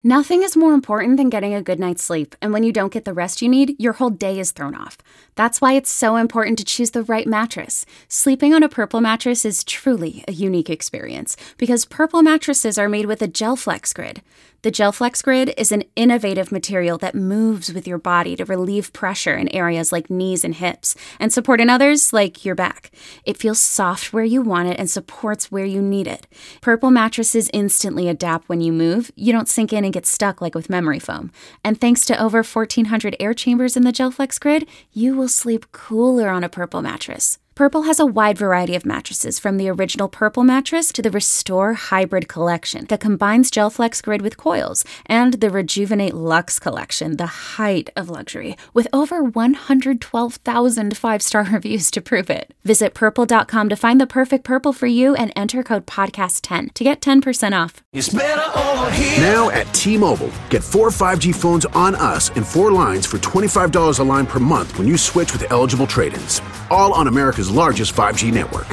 Nothing is more important than getting a good night's sleep, and when you don't get the rest you need, your whole day is thrown off. That's why it's so important to choose the right mattress. Sleeping on a Purple mattress is truly a unique experience, because Purple mattresses are made with a GelFlex Grid. The GelFlex Grid is an innovative material that moves with your body to relieve pressure in areas like knees and hips, and support in others like your back. It feels soft where you want it and supports where you need it. Purple mattresses instantly adapt when you move. You don't sink in and get stuck like with memory foam. And thanks to over 1,400 air chambers in the GelFlex Grid, you will sleep cooler on a Purple mattress. Purple has a wide variety of mattresses, from the original Purple mattress to the Restore Hybrid collection that combines GelFlex Grid with coils, and the Rejuvenate Luxe collection, the height of luxury, with over 112,000 five-star reviews to prove it. Visit purple.com to find the perfect Purple for you and enter code podcast10 to get 10% off. It's better over here. Now at T-Mobile, get 4 5G phones on us and 4 lines for $25 a line per month when you switch with eligible trade-ins. All on America's largest 5G network.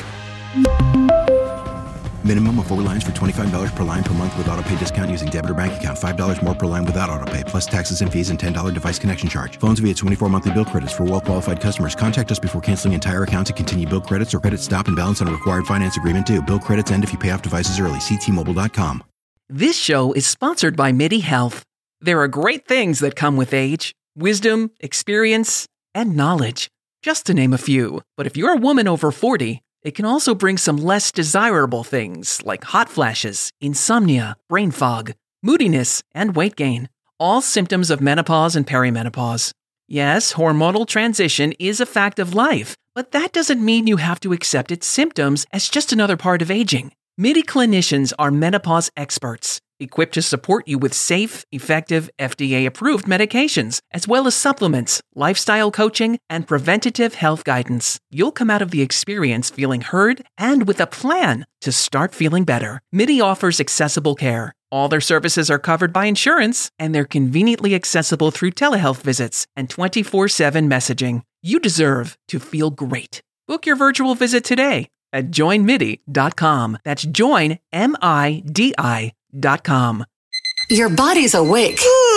Minimum of 4 lines for $25 per line per month with autopay discount using debit or bank account. $5 more per line without autopay, plus taxes and fees and $10 device connection charge. Phones via 24 monthly bill credits for well-qualified customers. Contact us before canceling entire account to continue bill credits or credit stop and balance on a required finance agreement due. Bill credits end if you pay off devices early. See T-Mobile.com. This show is sponsored by MIDI Health. There are great things that come with age: wisdom, experience, and knowledge, just to name a few. But if you're a woman over 40, it can also bring some less desirable things like hot flashes, insomnia, brain fog, moodiness, and weight gain. All symptoms of menopause and perimenopause. Yes, hormonal transition is a fact of life, but that doesn't mean you have to accept its symptoms as just another part of aging. MIDI clinicians are menopause experts, equipped to support you with safe, effective, FDA-approved medications, as well as supplements, lifestyle coaching, and preventative health guidance. You'll come out of the experience feeling heard and with a plan to start feeling better. MIDI offers accessible care. All their services are covered by insurance, and they're conveniently accessible through telehealth visits and 24/7 messaging. You deserve to feel great. Book your virtual visit today at joinmidi.com. That's joinmidi.com. Your body's awake,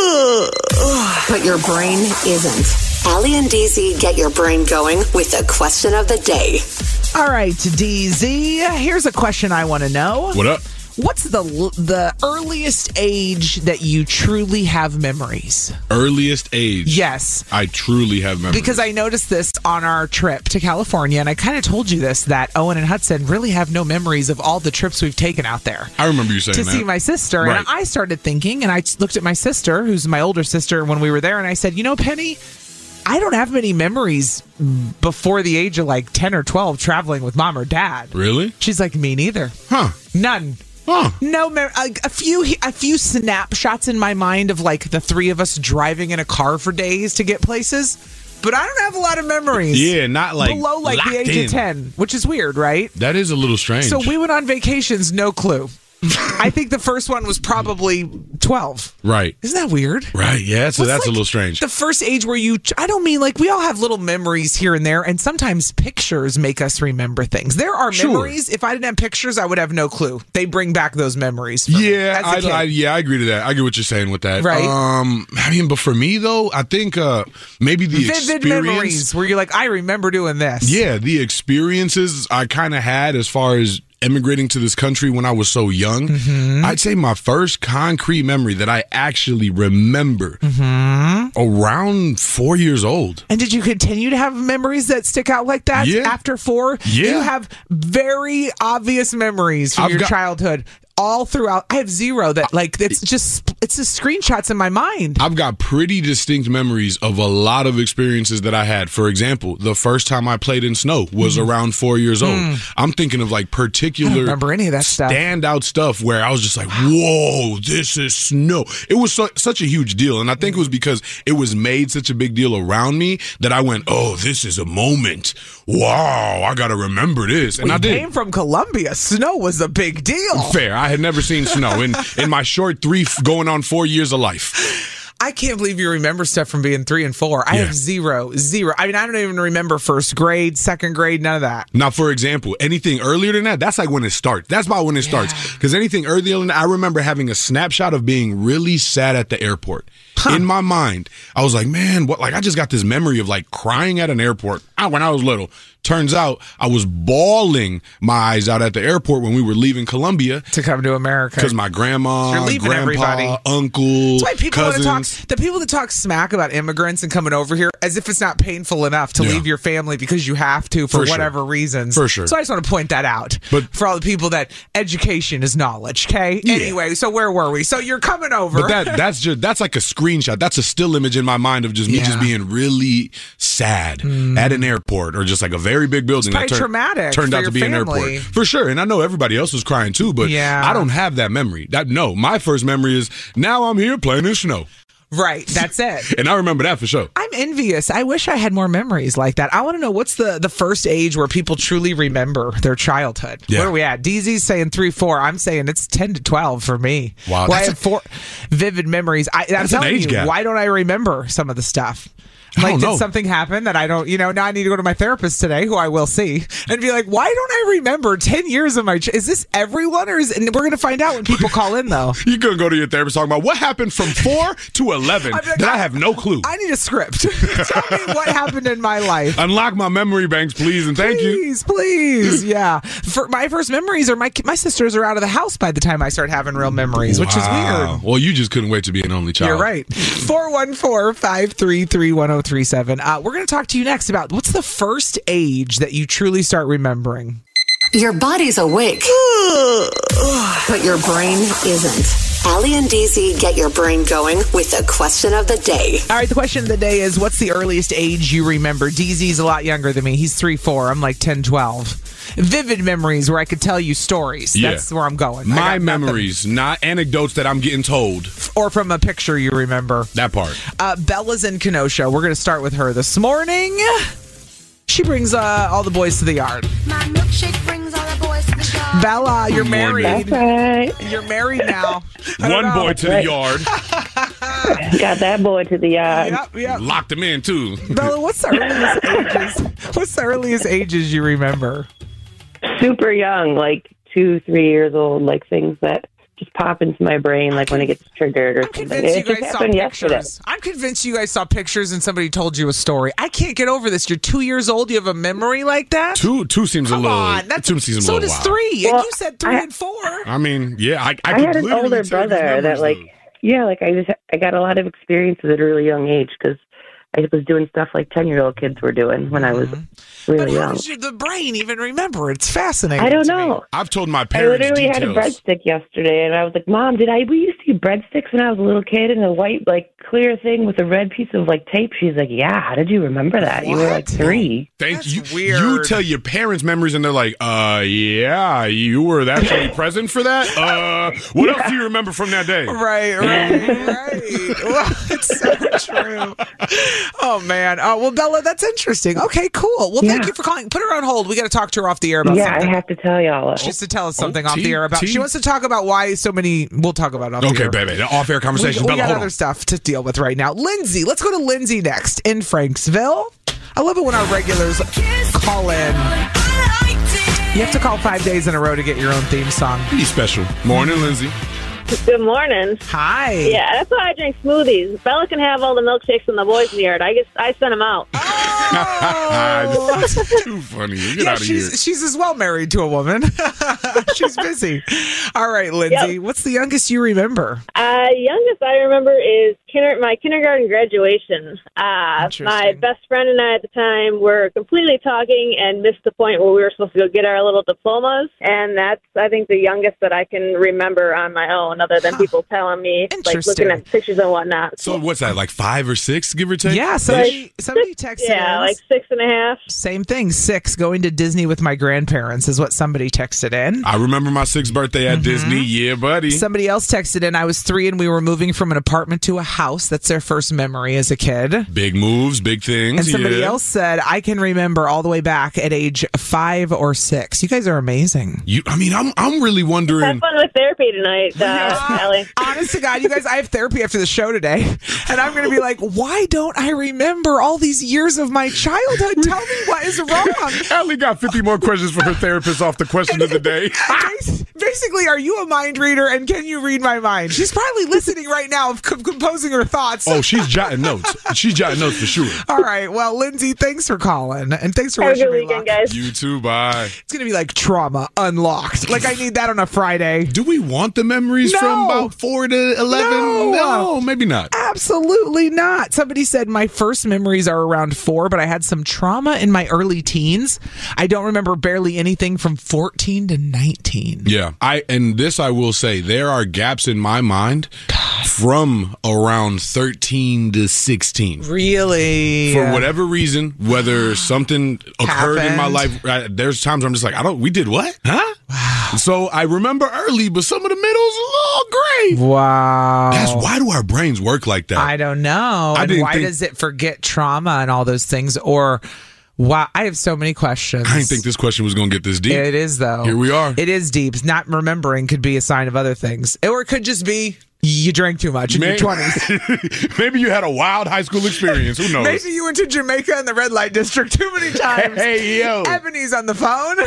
but your brain isn't. Allie and DZ get your brain going with the question of the day. All right, DZ, here's a question I want to know. What up? What's the earliest age that you truly have memories? Earliest age? Yes. I truly have memories. Because I noticed this on our trip to California, and I kind of told you this, that Owen and Hudson really have no memories of all the trips we've taken out there. I remember you saying that. To see my sister. Right. And I started thinking, and I looked at my sister, who's my older sister, when we were there, and I said, you know, Penny, I don't have many memories before the age of like 10 or 12 traveling with mom or dad. Really? She's like, me neither. Huh. None. Huh. No, a few snapshots in my mind of like the three of us driving in a car for days to get places, but I don't have a lot of memories. Yeah, not like below like the age of 10, which is weird, right? That is a little strange. So we went on vacations, no clue. I think the first one was probably 12. Right. Isn't that weird? Right, yeah, so that's like a little strange. The first age where I don't mean like we all have little memories here and there, and sometimes pictures make us remember things. There are memories. If I didn't have pictures, I would have no clue. They bring back those memories. Yeah, I agree to that. I get what you're saying with that. Right. I mean, but for me though, I think maybe the vivid memories where you're like, I remember doing this. Yeah, the experiences I kind of had as far as immigrating to this country when I was so young, I'd say my first concrete memory that I actually remember around 4 years old. And did you continue to have memories that stick out like that after 4? Yeah. You have very obvious memories from your childhood. All throughout. I have zero that like it's just screenshots in my mind. I've got pretty distinct memories of a lot of experiences that I had. For example, the first time I played in snow was around 4 years old. I'm thinking of like particular I don't remember any of that stuff. Standout stuff where I was just like, whoa, this is snow. It was such a huge deal. And I think it was because it was made such a big deal around me that I went, oh, this is a moment. Wow, I got to remember this. And I did. Came from Colombia. Snow was a big deal. Fair. I had never seen snow in my short 3 going on 4 years of life. I can't believe you remember stuff from being 3 and 4. I have zero. I mean, I don't even remember first grade, second grade, none of that. Now, for example, anything earlier than that, that's like when it starts. That's about when it starts. Because anything earlier than that, I remember having a snapshot of being really sad at the airport. In my mind, I was like, man, what? Like, I just got this memory of like crying at an airport when I was little. Turns out I was bawling my eyes out at the airport when we were leaving Colombia to come to America because my grandma, grandpa, everybody. uncle, that's why people cousins. the people that talk smack about immigrants and coming over here as if it's not painful enough to leave your family because you have to for whatever reasons. For sure. So I just want to point that out. But for all the people that education is knowledge. Okay. Yeah. Anyway, so where were we? So you're coming over. But that's like a screenshot. That's a still image in my mind of just me just being really sad at an airport or just like a very big building that turned out to be an airport. For sure. And I know everybody else was crying too, but I don't have that memory. My first memory is now I'm here playing in snow. Right, that's it. And I remember that for sure. I'm envious. I wish I had more memories like that. I want to know what's the first age where people truly remember their childhood. Yeah. Where are we at? DZ's saying 3, 4. I'm saying it's 10 to 12 for me. Wow. Well, I have 4 vivid memories. I'm telling you, why don't I remember some of the stuff? Like, did something happen that I don't, now I need to go to my therapist today, who I will see, and be like, why don't I remember 10 years of my, is this everyone, or and we're going to find out when people call in, though. You're going to go to your therapist talking about what happened from 4 to 11 that I have no clue. I need a script. Tell me what happened in my life. Unlock my memory banks, please, and thank you. Please, yeah. For my first memories are my sisters are out of the house by the time I start having real memories, which is weird. Well, you just couldn't wait to be an only child. You're right. 414-533-1037. We're going to talk to you next about what's the first age that you truly start remembering. Your body's awake, but your brain isn't. Allie and DZ get your brain going with the question of the day. All right, the question of the day is, what's the earliest age you remember? DZ's a lot younger than me. He's 3, 4. I'm like 10, 12. Vivid memories where I could tell you stories. Yeah. That's where I'm going. My memories, not anecdotes that I'm getting told. Or from a picture you remember. That part. Bella's in Kenosha. We're going to start with her this morning. She brings all the boys to the yard. My milkshake brings all the boys to the yard. Bella, you're married. That's right. You're married now. One boy to the yard. Got that boy to the yard. Yep. Locked him in, too. Bella, what's the earliest ages you remember? Super young, like 2, 3 years old, like things that just pop into my brain, like when it gets triggered or something. It just happened yesterday. I'm convinced you guys saw pictures and somebody told you a story. I can't get over this. You're 2 years old. You have a memory like that? Two seems a little. So does 3. Well, and you said 3 and 4. I mean, yeah, I had an older brother that, I got a lot of experiences at a really young age because I was doing stuff like 10-year-old kids were doing when I was really young. But how does the brain even remember? It's fascinating. I don't know. I've told my parents I literally had a breadstick yesterday, and I was like, Mom, we used to see breadsticks when I was a little kid in a white, clear thing with a red piece of, tape? She's like, yeah, how did you remember that? What? You were, 3. Thank you. Weird. You tell your parents memories, and they're like, yeah, you were actually present for that? What else do you remember from that day? Right. Well, it's so true. Oh, man. Well, Bella, that's interesting. Okay, cool. Well, thank you for calling. Put her on hold. We got to talk to her off the air about something. Yeah, I have to tell y'all. Just to tell us something off the air about. She wants to talk about why so many. We'll talk about it off the air. Okay, baby. Off-air conversations. We Bella, got other stuff to deal with right now. Lindsay. Let's go to Lindsay next in Franksville. I love it when our regulars call in. You have to call 5 days in a row to get your own theme song. Pretty special. Morning, Lindsay. Good morning. Hi. Yeah, that's why I drink smoothies. Bella can have all the milkshakes in the boys' yard. I send them out. Oh! That's too funny. Get out of here. She's as well married to a woman. She's busy. All right, Lindsay. Yep. What's the youngest you remember? Youngest I remember is my kindergarten graduation. My best friend and I at the time were completely talking and missed the point where we were supposed to go get our little diplomas. And that's, I think, the youngest that I can remember on my own, other than people telling me, looking at pictures and whatnot. So what's that, 5 or 6, give or take? Yeah, somebody texted in. 6.5. Same thing, 6. Going to Disney with my grandparents is what somebody texted in. I remember my 6th birthday at Disney. Yeah, buddy. Somebody else texted in. I was 3 and we were moving from an apartment to a house. house. That's their first memory as a kid. Big moves, big things. And somebody else said, I can remember all the way back at age 5 or 6. You guys are amazing. I'm really wondering. Have fun with therapy tonight, Allie. Honest to God, you guys, I have therapy after the show today. And I'm going to be like, why don't I remember all these years of my childhood? Tell me what is wrong. Allie got 50 more questions for her therapist off the question of the day. Basically, are you a mind reader and can you read my mind? She's probably listening right now, composing her thoughts. Oh, she's jotting notes. She's jotting notes for sure. All right. Well, Lindsay, thanks for calling. And thanks for Have wishing a good me weekend, luck. guys. You too. Bye. It's going to be like trauma unlocked. Like I need that on a Friday. Do we want the memories from about 4 to 11? No, maybe not. Absolutely not. Somebody said my first memories are around 4, but I had some trauma in my early teens. I don't remember barely anything from 14 to 19. Yeah. I will say, there are gaps in my mind from around 13 to 16. Really? For whatever reason, whether something occurred in my life, there's times where I'm just like, we did what? Huh? Wow. So I remember early, but some of the middle's a little gray. Wow. Why do our brains work like that? I don't know. And why does it forget trauma and all those things? Or wow, I have so many questions. I didn't think this question was going to get this deep. It is, though. Here we are. It is deep. Not remembering could be a sign of other things. Or it could just be you drank too much in your 20s. Maybe you had a wild high school experience. Who knows? Maybe you went to Jamaica in the red light district too many times. Hey, yo. Ebony's on the phone.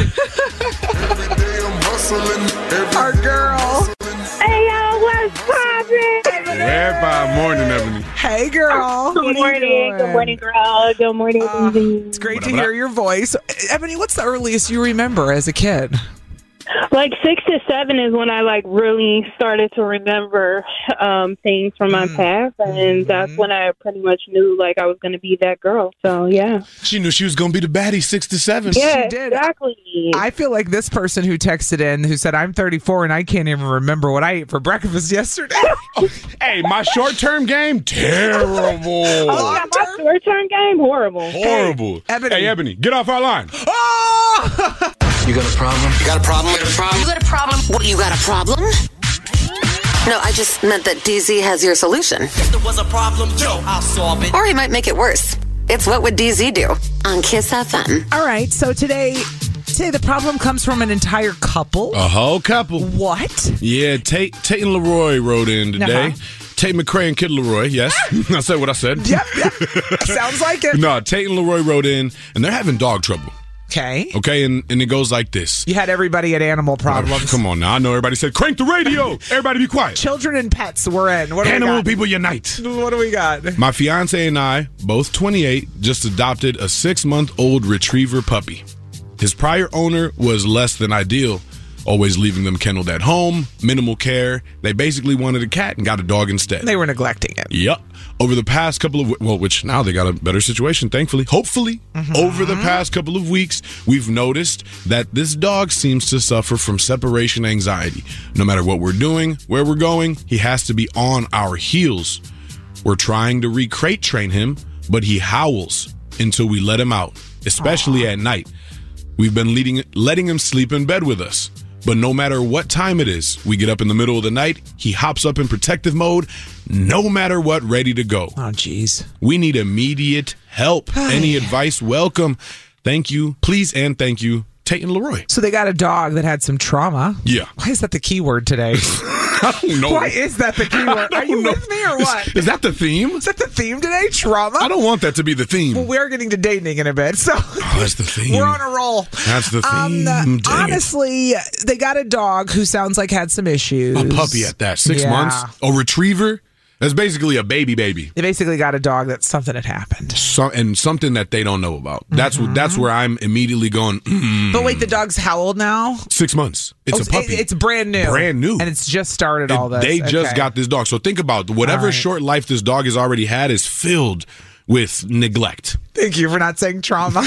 Our girl. Hey, yo, what's poppin'? Every morning, Ebony. Hey, girl. Good morning. Good morning, girl. Good morning, Lindsay. It's great to hear your voice. Ebony, what's the earliest you remember as a kid? Like 6 to 7 is when I really started to remember things from my past, and that's when I pretty much knew I was going to be that girl. So yeah, she knew she was going to be the baddie. 6 to 7. Yeah, she did. Exactly. I feel like this person who texted in who said I'm 34 and I can't even remember what I ate for breakfast yesterday. Hey, my short-term game terrible. My short-term game horrible. Horrible. Hey, Ebony, get off our line. Oh! You got a problem? You got a problem? You got a problem? You got a problem? What, you got a problem? No, I just meant that DZ has your solution. If there was a problem, I'll solve it. Or he might make it worse. It's What Would DZ Do on Kiss FM. All right, so today the problem comes from an entire couple. A whole couple. What? Yeah, Tate and Leroy wrote in today. Tate McRae and Kid Leroy, yes. I said what I said. Yep. Sounds like it. No, Tate and Leroy wrote in, and they're having dog trouble. Okay, and it goes like this. You had everybody at Animal Problems. Come on now. I know everybody said, crank the radio. Everybody be quiet. Children and pets were in. What do Animal we got? people unite. What do we got? My fiance and I, both 28, just adopted a 6-month-old retriever puppy. His prior owner was less than ideal, always leaving them kenneled at home, minimal care. They basically wanted a cat and got a dog instead. They were neglecting it. Yep. Over the past couple of, which now they got a better situation, thankfully. Hopefully, over the past couple of weeks, we've noticed that this dog seems to suffer from separation anxiety. No matter what we're doing, where we're going, he has to be on our heels. We're trying to recrate train him, but he howls until we let him out, especially at night. We've been letting him sleep in bed with us. But no matter what time it is, we get up in the middle of the night, he hops up in protective mode, no matter what, ready to go. Oh, jeez. We need immediate help. Any advice, welcome. Thank you. Please and thank you, Tate and Leroy. So they got a dog that had some trauma. Yeah. Why is that the key word today? I don't know. Why is that the key word? Are you with me or what? Is that the theme? Is that the theme today? Trauma? I don't want that to be the theme. Well, we're getting to dating in a bit, so that's the theme. We're on a roll. That's the theme. Honestly, they got a dog who sounds like had some issues. A puppy at that. 6 months. A retriever. That's basically a baby. They basically got a dog that something had happened. And something that they don't know about. That's where I'm immediately going, But wait, the dog's how old now? 6 months. It's a puppy. It's brand new. Brand new. And it's just started all this. They just got this dog. So think about whatever short life this dog has already had is filled with neglect. Thank you for not saying trauma.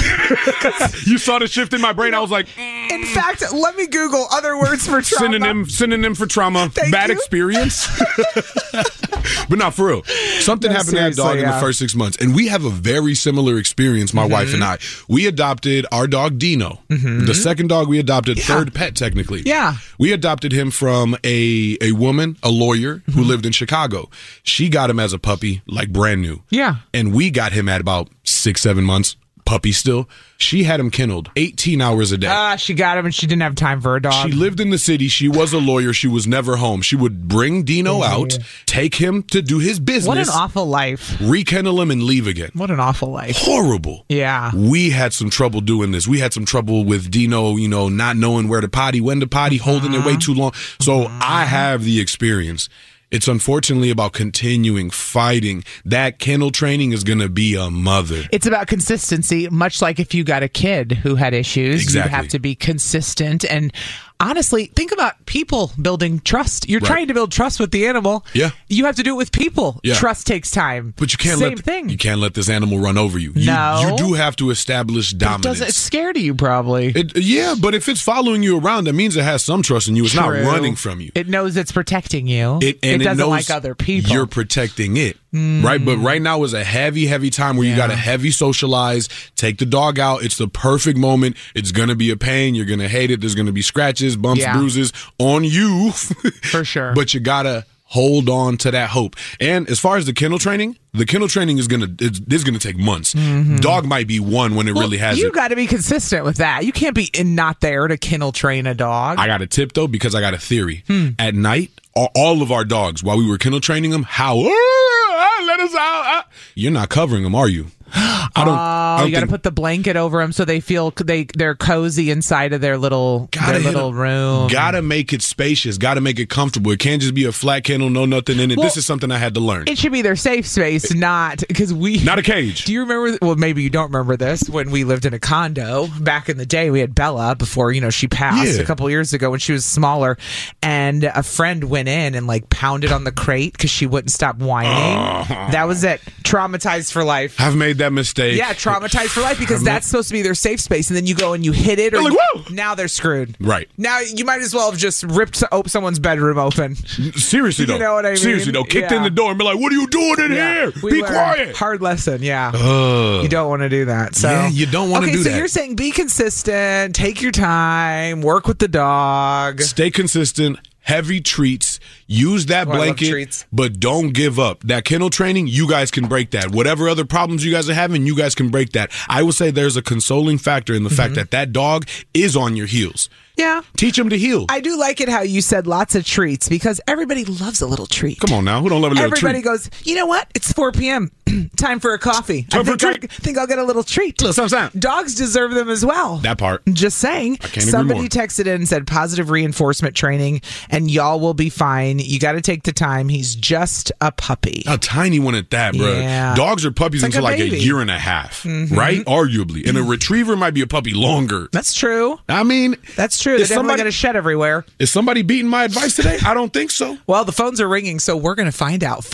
You saw the shift in my brain. I was like, in fact, let me Google other words for trauma. Synonym for trauma. Bad experience. But not for real. Something happened to that dog in the first 6 months. And we have a very similar experience, my wife and I. We adopted our dog, Dino. The second dog we adopted, third pet, technically. Yeah. We adopted him from a woman, a lawyer, who lived in Chicago. She got him as a puppy, like brand new. Yeah. And we got him at about 6-7 months. Puppy still. She had him kenneled 18 hours a day. She got him and she didn't have time for a dog. She lived in the city. She was a lawyer. She was never home. She would bring Dino out, take him to do his business. What an awful life. Rekennel him and leave again. What an awful life. Horrible. Yeah. We had some trouble doing this. We had some trouble with Dino, not knowing where to potty, when to potty, holding it way too long. So I have the experience. It's unfortunately about continuing fighting. That kennel training is going to be a mother. It's about consistency, much like if you got a kid who had issues. Exactly. You have to be consistent. And honestly, think about people building trust. You're trying to build trust with the animal. Yeah. You have to do it with people. Yeah. Trust takes time. But you can't thing. You can't let this animal run over you. No. You do have to establish dominance. It's scared of you, probably. Yeah, but if it's following you around, that means it has some trust in you. It's not running from you. It knows it's protecting you. It doesn't knows like other people. You're protecting it. Right? But right now is a heavy, heavy time where you got to heavy socialize, take the dog out. It's the perfect moment. It's going to be a pain. You're going to hate it. There's going to be scratches, bumps, bruises on you. For sure. But you got to hold on to that hope. And as far as the kennel training is gonna take months. Dog might be one when it really has You got to be consistent with that. You can't be not there to kennel train a dog. I got a tip though, because I got a theory. At night, all of our dogs, while we were kennel training them, howl, let us out. You're not covering them, are you? I don't you got to put the blanket over them so they feel they're cozy inside of their little room. Gotta make it spacious. Gotta make it comfortable. It can't just be a flat kennel, no nothing in it. This is something I had to learn. It should be their safe space, not a cage. Do you remember? Well, maybe you don't remember this. When we lived in a condo back in the day, we had Bella before she passed a couple years ago when she was smaller, and a friend went in and pounded on the crate because she wouldn't stop whining. That was it. Traumatized for life. I've made that mistake. Yeah, traumatized for life because that's supposed to be their safe space, and then you go and you hit it, or now they're screwed. Right. Now you might as well have just ripped someone's bedroom open. Seriously though. You know what I mean? Seriously though. Kicked in the door and be like, "What are you doing in here? Be quiet." Hard lesson. Yeah. You don't want to do that. So you don't want to do that. Okay, so you're saying be consistent, take your time, work with the dog, stay consistent. Heavy treats, use that blanket, but don't give up. That kennel training, you guys can break that. Whatever other problems you guys are having, you guys can break that. I will say there's a consoling factor in the fact that dog is on your heels. Yeah. Teach them to heel. I do like it how you said lots of treats because everybody loves a little treat. Come on now. Who don't love a little treat? Everybody goes, you know what? It's 4 p.m. Time for a coffee. Time for a treat. I think I'll get a little treat. Dogs deserve them as well. That part. Just saying. I can't Somebody agree more. texted in and said positive reinforcement training and y'all will be fine. You got to take the time. He's just a puppy. A tiny one at that, bro. Yeah. Dogs are puppies until a year and a half, right? Arguably. And a retriever might be a puppy longer. That's true. I mean, that's true. They're definitely going to shed everywhere. Is somebody beating my advice today? I don't think so. Well, the phones are ringing, so we're going to find out.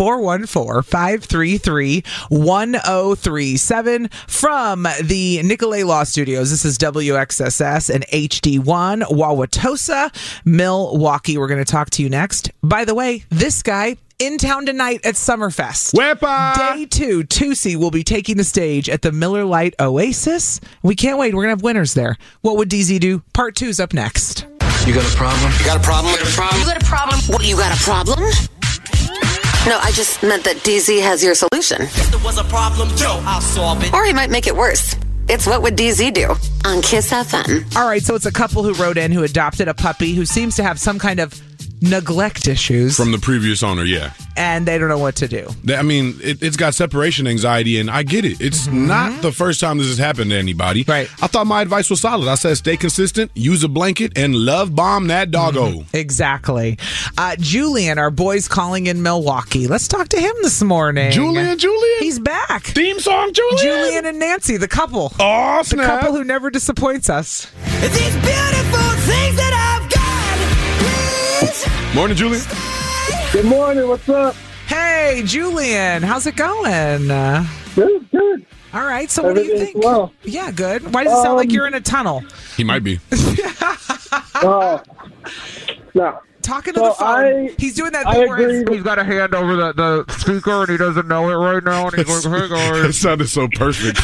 414-533-1037 from the Nicolay Law Studios. This is WXSS and HD1, Wauwatosa, Milwaukee. We're going to talk to you next. By the way, this guy in town tonight at Summerfest. Wepa! Day 2, Tusi will be taking the stage at the Miller Lite Oasis. We can't wait. We're going to have winners there. What would DZ do? Part 2 is up next. You got a problem? You got a problem? You got a problem? You got a problem? What, you got a problem? No, I just meant that DZ has your solution. If there was a problem, I'll solve it. Or he might make it worse. It's What Would DZ Do on Kiss FM. All right, so it's a couple who wrote in who adopted a puppy who seems to have some kind of neglect issues from the previous owner, and they don't know what to do. I mean, it's got separation anxiety, and I get it. It's not the first time this has happened to anybody. Right. I thought my advice was solid. I said stay consistent, use a blanket, and love bomb that doggo. Exactly. Julian, our boy's calling in Milwaukee. Let's talk to him this morning. Julian. He's back. Theme song, Julian. Julian and Nancy, the couple. Oh, snap. The couple who never disappoints us. These beautiful things that I've got. Morning, Julian. Good morning. What's up? Hey, Julian. How's it going? Good. All right. So what do you think? Well. Yeah, good. Why does it sound like you're in a tunnel? He might be. No. talking to the phone. He's doing that thing where he's got a hand over the speaker and he doesn't know it right now. And he's like, hey guys. It sounded so perfect.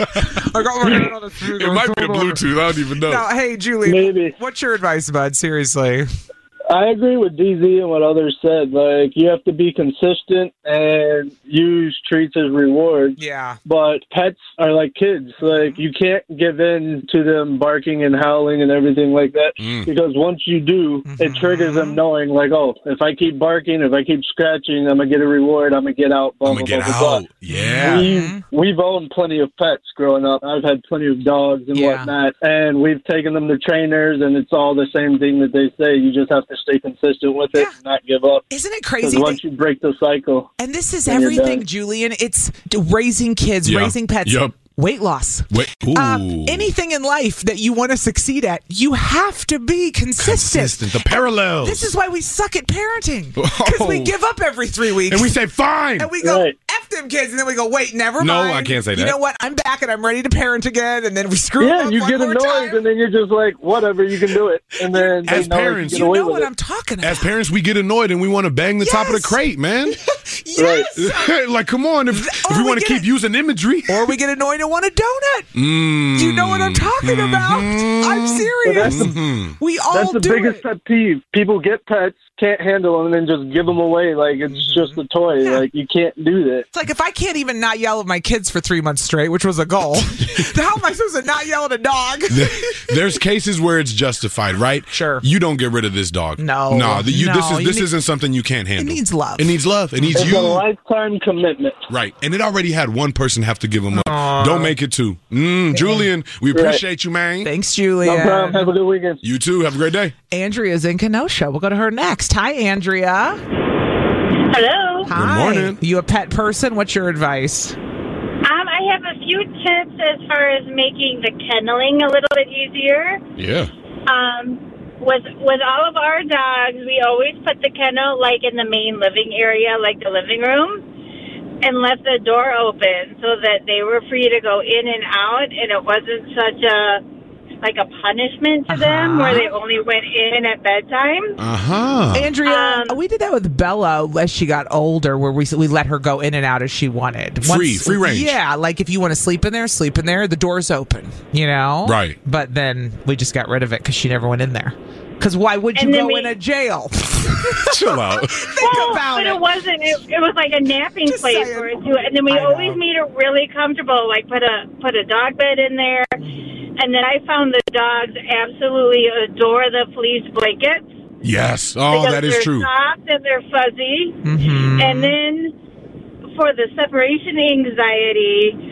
I got my hand on the speaker. It might be the Bluetooth. I don't even know. No, hey, Julie. Maybe. What's your advice, bud? Seriously. I agree with DZ and what others said. Like, you have to be consistent and use treats as rewards. Yeah. But pets are like kids. Like, you can't give in to them barking and howling and everything like that. Because once you do, it triggers them knowing, like, oh, if I keep barking, if I keep scratching, I'm going to get a reward. I'm going to get out. Blah, I'm going to get blah, out. Blah. Yeah. We've owned plenty of pets growing up. I've had plenty of dogs and whatnot. And we've taken them to trainers, and it's all the same thing that they say. You just have to stay consistent with it and not give up. Isn't it crazy? Once you break the cycle. And this is everything, Julian. It's raising kids, raising pets. Yep. Weight loss. Anything in life that you want to succeed at, you have to be consistent. The parallels. This is why we suck at parenting. Because we give up every 3 weeks. And we say, fine. And we go, F them kids. And then we go, wait, never mind. No, I can't say that. You know what? I'm back and I'm ready to parent again. And then we screw up you get annoyed and then you're just like, whatever, you can do it. And then as parents, you know what I'm talking about. As parents, we get annoyed and we want to bang the top of the crate, man. Yes. Like, come on. If we want to keep using imagery. Or we get annoyed and want a donut. You know what I'm talking about? I'm serious. We all That's the do biggest pet peeve. People get pets, can't handle them, and then just give them away like it's just a toy. Like, you can't do that. It's like, if I can't even not yell at my kids for 3 months straight, which was a goal, how am I supposed to not yell at a dog? There's cases where it's justified, right? Sure. You don't get rid of this dog. No. This isn't something you can't handle. It needs love. It needs love. It needs It's a lifetime commitment. Right. And it already had one person have to give them up. Don't make it two. Julian, we appreciate you, man. Thanks, Julian. No problem. Have a good weekend. You too. Have a great day. Andrea's in Kenosha. We'll go to her next. Hi, Andrea. Hello. Hi. Good morning. You a pet person? What's your advice? I have a few tips as far as making the kenneling a little bit easier. Yeah. With all of our dogs, we always put the kennel like in the main living area, like the living room, and left the door open so that they were free to go in and out, and it wasn't such a punishment to them where they only went in at bedtime. Andrea, we did that with Bella as she got older, where we let her go in and out as she wanted. Free range. Yeah, like if you want to sleep in there, the door's open, you know? Right. But then we just got rid of it because she never went in there. Because why would you go in a jail? Chill out. But it wasn't. It was like a napping place for it too. And then we always made it really comfortable. Like put a dog bed in there. And then I found the dogs absolutely adore the fleece blankets. Yes. Oh, that is true. They're soft and they're fuzzy. And then for the separation anxiety,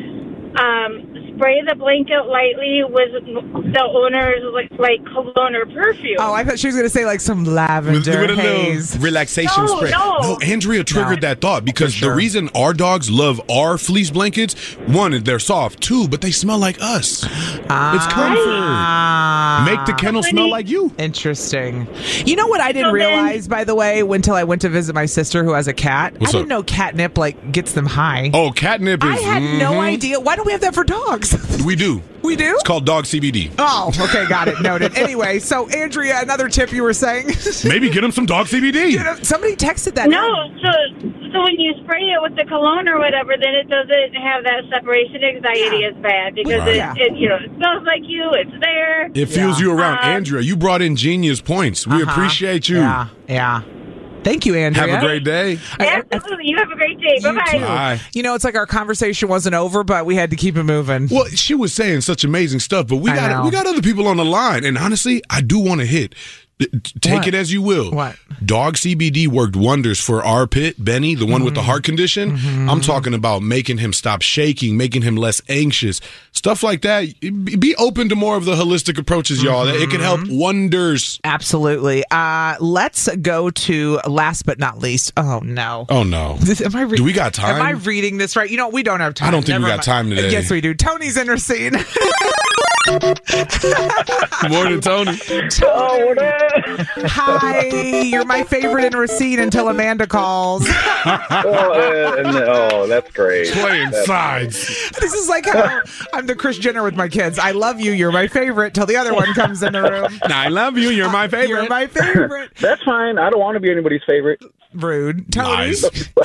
spray the blanket lightly with the owner's like cologne or perfume. Oh, I thought she was going to say like some lavender with a haze. little relaxation spray. No, Andrea triggered that thought because the reason our dogs love our fleece blankets, one, they're soft. Two, but they smell like us. It's comfort. Make the kennel smell like you. Interesting. You know what I didn't realize, by the way, until I went to visit my sister who has a cat? I didn't know catnip gets them high. Oh, catnip is... I had no idea. Why don't we have that for dogs? We do. We do? It's called dog CBD. Oh, okay, got it. Noted. Anyway, so Andrea, another tip you were saying? Maybe get him some dog CBD. Somebody texted that. No, so when you spray it with the cologne or whatever, then it doesn't have that separation anxiety as bad because it smells like you. It's there. It feels you around. Andrea, you brought in genius points. We appreciate you. Yeah. Thank you, Andrea. Have a great day. Absolutely. You have a great day. Bye-bye. Bye. You know, it's like our conversation wasn't over, but we had to keep it moving. Well, she was saying such amazing stuff, but we got other people on the line. And honestly, I do want to hit. Take it as you will. What? Dog CBD worked wonders for our pit, Benny, the one with the heart condition. I'm talking about making him stop shaking, making him less anxious, stuff like that. Be open to more of the holistic approaches, y'all. It can help wonders. Absolutely. Let's go to last but not least. Oh, no. Oh, no. Do we got time? Am I reading this right? You know, we don't have time. I don't think we got time today. Yes, we do. Tony's in her scene. Morning, Tony. Hi, you're my favorite in Racine until Amanda calls. That's great. Playing sides. This is like how I'm the Kris Jenner with my kids. I love you, you're my favorite, till the other one comes in the room. I love you, you're my favorite. You're my favorite. That's fine. I don't want to be anybody's favorite. Rude. Tony. Nice.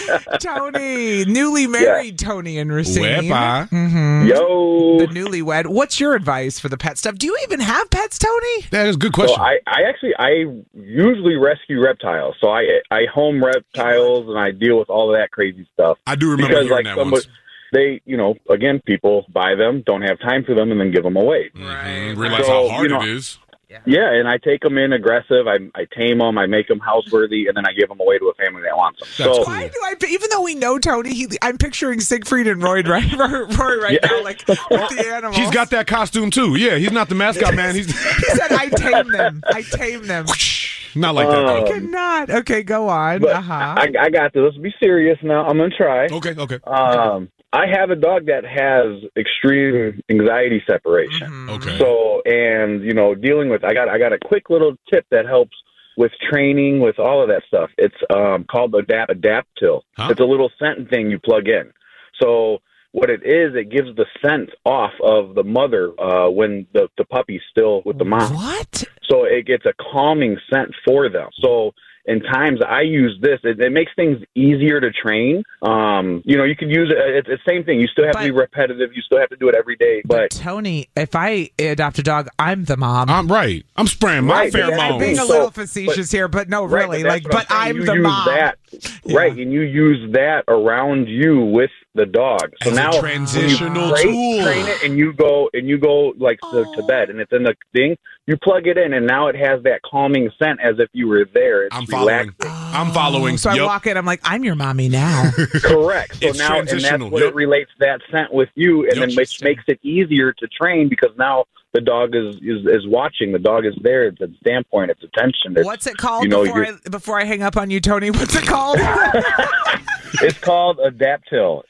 Tony. Newly married Tony and Racine. Mm-hmm. Yo. The newlywed. What's your advice for the pet stuff? Do you even have pets, Tony? That is a good question. So I usually rescue reptiles. So I home reptiles and I deal with all of that crazy stuff. I do remember hearing that once. They, again, people buy them, don't have time for them, and then give them away. Right. Realize how hard it is. Yeah, and I take them in aggressive. I tame them. I make them houseworthy, and then I give them away to a family that wants them. That's Why do I? Even though we know Tony, I'm picturing Siegfried and Roy right now, like with the animals. He's got that costume too. Yeah, he's not the mascot man. He said, "I tame them. I tame them." Not like that. I cannot. Okay, go on. I got this. Let's be serious now. I'm gonna try. Okay. I have a dog that has extreme anxiety separation. Mm-hmm. Okay. So, and dealing with, I got a quick little tip that helps with training, with all of that stuff. It's called Adaptil. Huh? It's a little scent thing you plug in. So what it is, it gives the scent off of the mother when the puppy's still with the mom. What? So it gets a calming scent for them. So in times I use this, it makes things easier to train. You can use it. It's the same thing. You still have to be repetitive. You still have to do it every day. But Tony, if I adopt a dog, I'm the mom. I'm right. I'm spraying my pheromones. I'm being a little facetious here, but no, really. But I'm the mom. Right, and you use that around you with the dog. So as now a transitional tool. Train it, and you go like to bed, and it's in the thing. You plug it in, and now it has that calming scent as if you were there. It's relaxing. I'm following. So I walk in, I'm like, I'm your mommy now. Correct. So it's now, and that's what Yep. it relates that scent with you, and then which makes it easier to train because now the dog is watching. The dog is there. It's a standpoint. It's attention. What's it called before I hang up on you, Tony? What's it called? It's called Adaptil.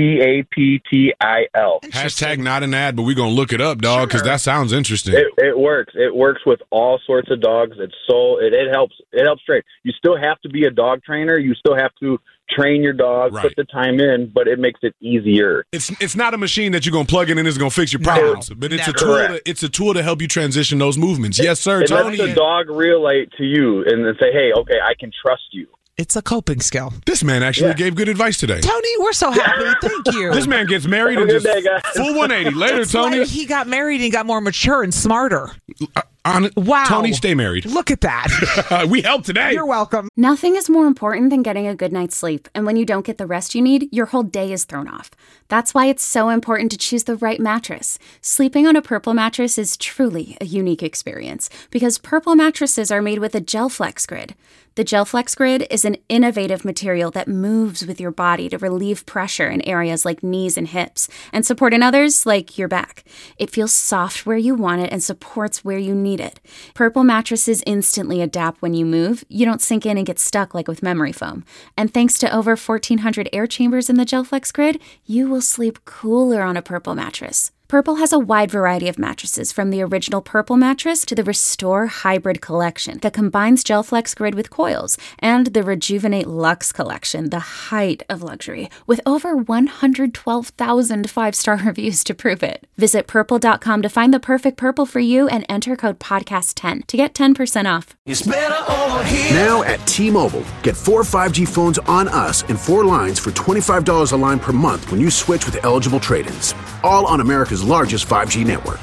Adaptil. Hashtag not an ad, but we're going to look it up, dog, because that sounds interesting. It works. It works with all sorts of dogs. It helps train. You still have to be a dog trainer. You still have to train your dog, put the time in, but it makes it easier. It's not a machine that you're going to plug in and it's going to fix your problems, but it's a tool. It's a tool to help you transition those movements. Yes, sir, Tony. It lets the dog relate to you and then say, hey, okay, I can trust you. It's a coping skill. This man actually gave good advice today. Tony, we're so happy. Thank you. This man gets married and just full 180. Later, it's Tony. Like he got married and got more mature and smarter. Wow. Tony, stay married. Look at that. We helped today. You're welcome. Nothing is more important than getting a good night's sleep. And when you don't get the rest you need, your whole day is thrown off. That's why it's so important to choose the right mattress. Sleeping on a Purple mattress is truly a unique experience because Purple mattresses are made with a GelFlex Grid. The GelFlex Grid is an innovative material that moves with your body to relieve pressure in areas like knees and hips and support in others like your back. It feels soft where you want it and supports where you need it. Purple mattresses instantly adapt when you move. You don't sink in and get stuck like with memory foam. And thanks to over 1,400 air chambers in the GelFlex Grid, you will sleep cooler on a Purple mattress. Purple has a wide variety of mattresses, from the original Purple mattress to the Restore Hybrid collection that combines GelFlex Grid with coils, and the Rejuvenate Luxe collection, the height of luxury, with over 112,000 five-star reviews to prove it. Visit Purple.com to find the perfect Purple for you and enter code PODCAST10 to get 10% off. It's better over here. Now at T-Mobile, get 4 5G phones on us and 4 lines for $25 a line per month when you switch with eligible trade-ins. All on America's largest 5G network.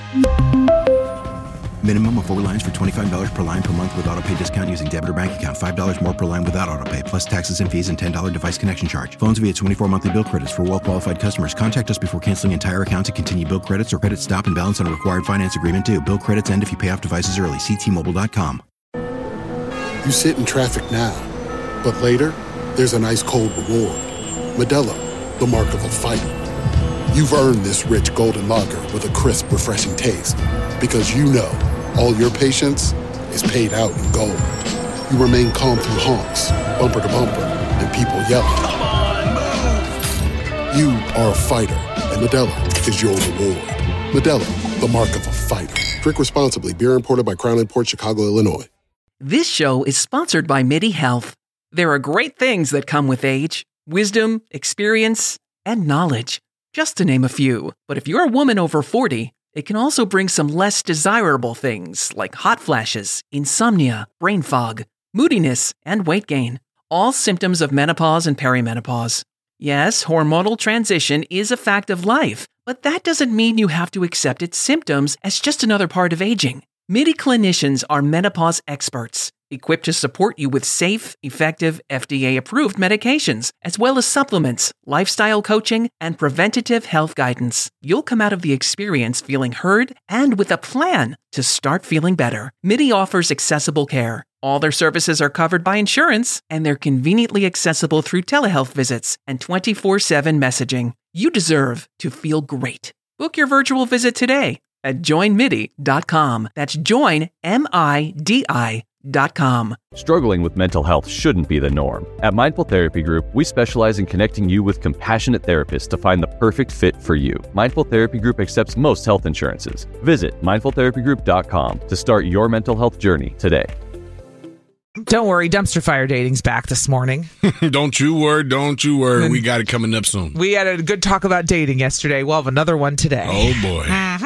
Minimum of 4 lines for $25 per line per month with autopay discount using debit or bank account. $5 more per line without autopay, plus taxes and fees and $10 device connection charge. Phones via 24 monthly bill credits for well-qualified customers. Contact us before canceling entire account to continue bill credits or credit stop and balance on a required finance agreement due. Bill credits end if you pay off devices early. See T-Mobile.com. You sit in traffic now, but later, there's an ice-cold reward. Modelo, the mark of a fighter. You've earned this rich golden lager with a crisp, refreshing taste. Because you know, all your patience is paid out in gold. You remain calm through honks, bumper to bumper, and people yelling. Come on, move! You are a fighter, and Modelo is your reward. Modelo, the mark of a fighter. Drink responsibly. Beer imported by Crown Imports, Chicago, Illinois. This show is sponsored by MIDI Health. There are great things that come with age, wisdom, experience, and knowledge, just to name a few. But if you're a woman over 40, it can also bring some less desirable things like hot flashes, insomnia, brain fog, moodiness, and weight gain. All symptoms of menopause and perimenopause. Yes, hormonal transition is a fact of life, but that doesn't mean you have to accept its symptoms as just another part of aging. MIDI clinicians are menopause experts, equipped to support you with safe, effective, FDA-approved medications, as well as supplements, lifestyle coaching, and preventative health guidance. You'll come out of the experience feeling heard and with a plan to start feeling better. MIDI offers accessible care. All their services are covered by insurance, and they're conveniently accessible through telehealth visits and 24/7 messaging. You deserve to feel great. Book your virtual visit today at joinmidi.com. That's joinmidi.com. Struggling with mental health shouldn't be the norm. At Mindful Therapy Group, we specialize in connecting you with compassionate therapists to find the perfect fit for you. Mindful Therapy Group accepts most health insurances. Visit mindfultherapygroup.com to start your mental health journey today. Don't worry, Dumpster Fire Dating's back this morning. Don't you worry. We got it coming up soon. We had a good talk about dating yesterday. We'll have another one today. Oh, boy.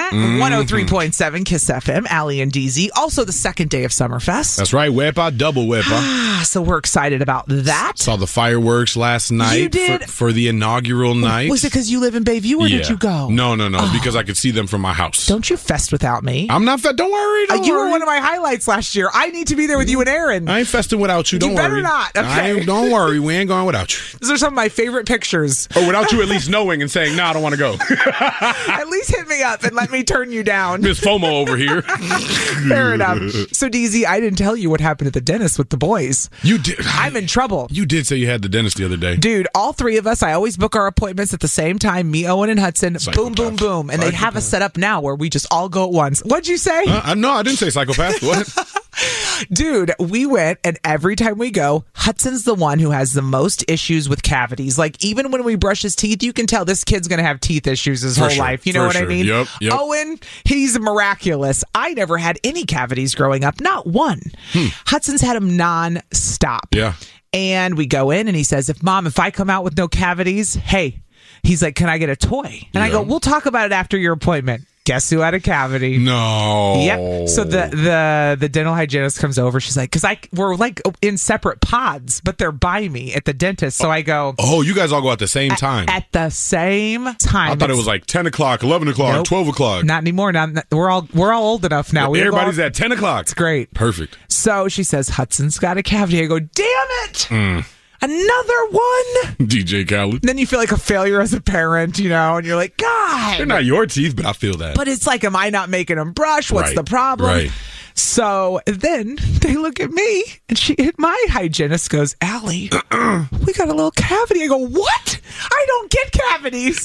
103.7 KISS FM, Allie and DZ. Also the second day of Summerfest. That's right. Wepa, double Wepa. So we're excited about that. Saw the fireworks last night. You did? For the inaugural night. Was it because you live in Bayview or did you go? No. Because I could see them from my house. Don't you fest without me. I'm not fest. Don't worry. You were one of my highlights last year. I need to be there with you and Aaron. I ain't festing without you. Don't worry. You better not. Okay. Don't worry. We ain't going without you. These are some of my favorite pictures. Or without you at least knowing and saying, no, I don't want to go. At least hit me up and let me turn you down. Miss FOMO over here. Fair enough. So, DZ, I didn't tell you what happened at the dentist with the boys. You did. I'm in trouble. You did say you had the dentist the other day. Dude, all three of us, I always book our appointments at the same time. Me, Owen, and Hudson. Boom, boom, boom. And they have us set up now where we just all go at once. What'd you say? No, I didn't say psychopath. What? Dude, we went, and every time we go, Hudson's the one who has the most issues with cavities. Like, even when we brush his teeth, you can tell this kid's going to have teeth issues his whole life. You know what I mean? Yep. Owen, he's miraculous. I never had any cavities growing up. Not one. Hudson's had them non-stop. Yeah. And we go in, and he says, if I come out with no cavities, hey, he's like, can I get a toy? And I go, we'll talk about it after your appointment. Guess who had a cavity? No. Yep. So the dental hygienist comes over. She's like, because we're like in separate pods, but they're by me at the dentist. So I go. Oh, you guys all go at the same time. At the same time. I thought it was like 10 o'clock, 11 o'clock, nope. 12 o'clock. Not anymore. Now we're all old enough now. Everybody's at 10 o'clock. It's great. Perfect. So she says, Hudson's got a cavity. I go, damn it. Another one? DJ Khaled. Then you feel like a failure as a parent, and you're like, God. They're not your teeth, but I feel that. But it's like, am I not making them brush? What's the problem? Right. So then they look at me, and my hygienist goes, Allie, we got a little cavity. I go, what? I don't get cavities.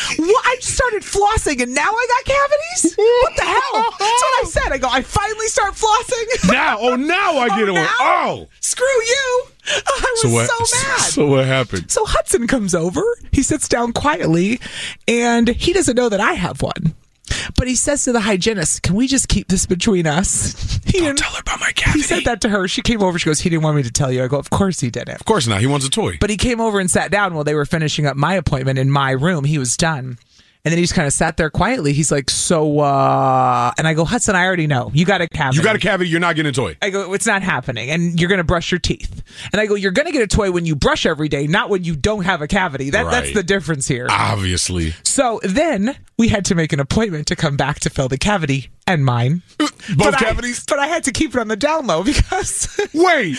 I just started flossing, and now I got cavities? What the hell? That's what I said. I go, I finally start flossing. Now I get one. Oh. Screw you. I was so mad. So what happened? So Hudson comes over. He sits down quietly, and he doesn't know that I have one. But he says to the hygienist, can we just keep this between us? Don't tell her about my cavity. He said that to her. She came over. She goes, he didn't want me to tell you. I go, of course he didn't. Of course not. He wants a toy. But he came over and sat down while they were finishing up my appointment in my room. He was done. And then he just kind of sat there quietly. He's like, so, and I go, Hudson, I already know. You got a cavity. You got a cavity. You're not getting a toy. I go, it's not happening. And you're going to brush your teeth. And I go, you're going to get a toy when you brush every day, not when you don't have a cavity. That's the difference here. Obviously. So then we had to make an appointment to come back to fill the cavity and mine. Both cavities? But I had to keep it on the down low because... Wait.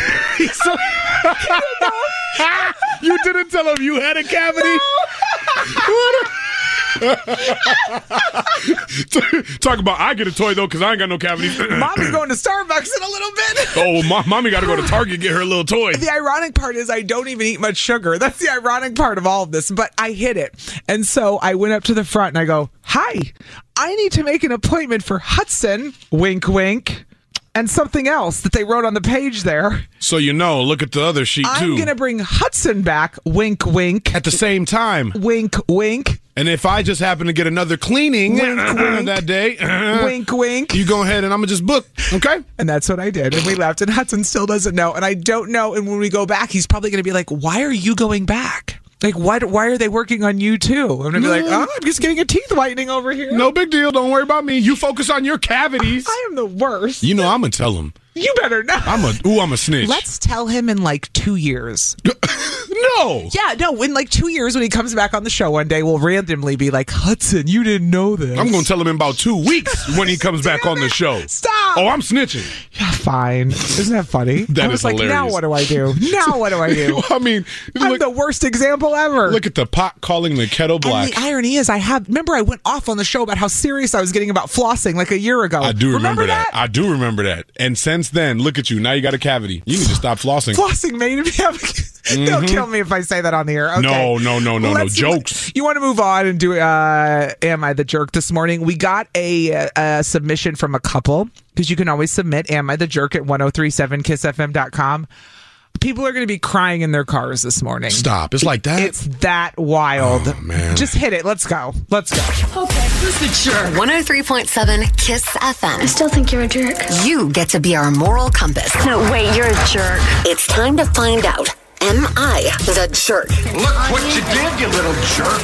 You didn't tell him you had a cavity? No. Talk about I get a toy though because I ain't got no cavities. Mommy's going to Starbucks in a little bit. Oh, mommy got to go to Target get her little toy. The ironic part is I don't even eat much sugar. That's the ironic part of all of this. But I hit it, and so I went up to the front and I go, "Hi, I need to make an appointment for Hudson." Wink, wink. And something else that they wrote on the page there. So look at the other sheet too. I'm going to bring Hudson back. Wink, wink. At the same time. Wink, wink. And if I just happen to get another cleaning that day, wink, wink, you go ahead and I'm going to just book, okay? And that's what I did. And we left, and Hudson still doesn't know. And I don't know. And when we go back, he's probably going to be like, why are you going back? Like, why are they working on you, too? I'm going to be like, I'm just getting a teeth whitening over here. No big deal. Don't worry about me. You focus on your cavities. I am the worst. You know, I'm going to tell him. You better not. I'm a snitch. Let's tell him in like 2 years. No. Yeah, no, in like 2 years when he comes back on the show one day, we'll randomly be like, Hudson, you didn't know this. I'm going to tell him in about 2 weeks when he comes back on the show. Stop. Oh, I'm snitching. Yeah, fine. Isn't that funny? That is like, hilarious. now what do I do? Now what do I do? I mean, I'm the worst example ever. Look at the pot calling the kettle black. And the irony is, remember I went off on the show about how serious I was getting about flossing like a year ago. I do remember that. I do remember that. And since then, look at you. Now you got a cavity. You need to stop flossing. Flossing made me have... They'll kill me if I say that on the air. Okay. No. Jokes. You want to move on and do Am I the Jerk this morning? We got a submission from a couple, because you can always submit Am I the Jerk at 1037kissfm.com. People are going to be crying in their cars this morning. Stop. It's like that? It's that wild. Oh, man. Just hit it. Let's go. Okay, who's the jerk? 103.7 Kiss FM. I still think you're a jerk. You get to be our moral compass. No, wait, you're a jerk. It's time to find out. Am I the jerk? Look what you did, you little jerk.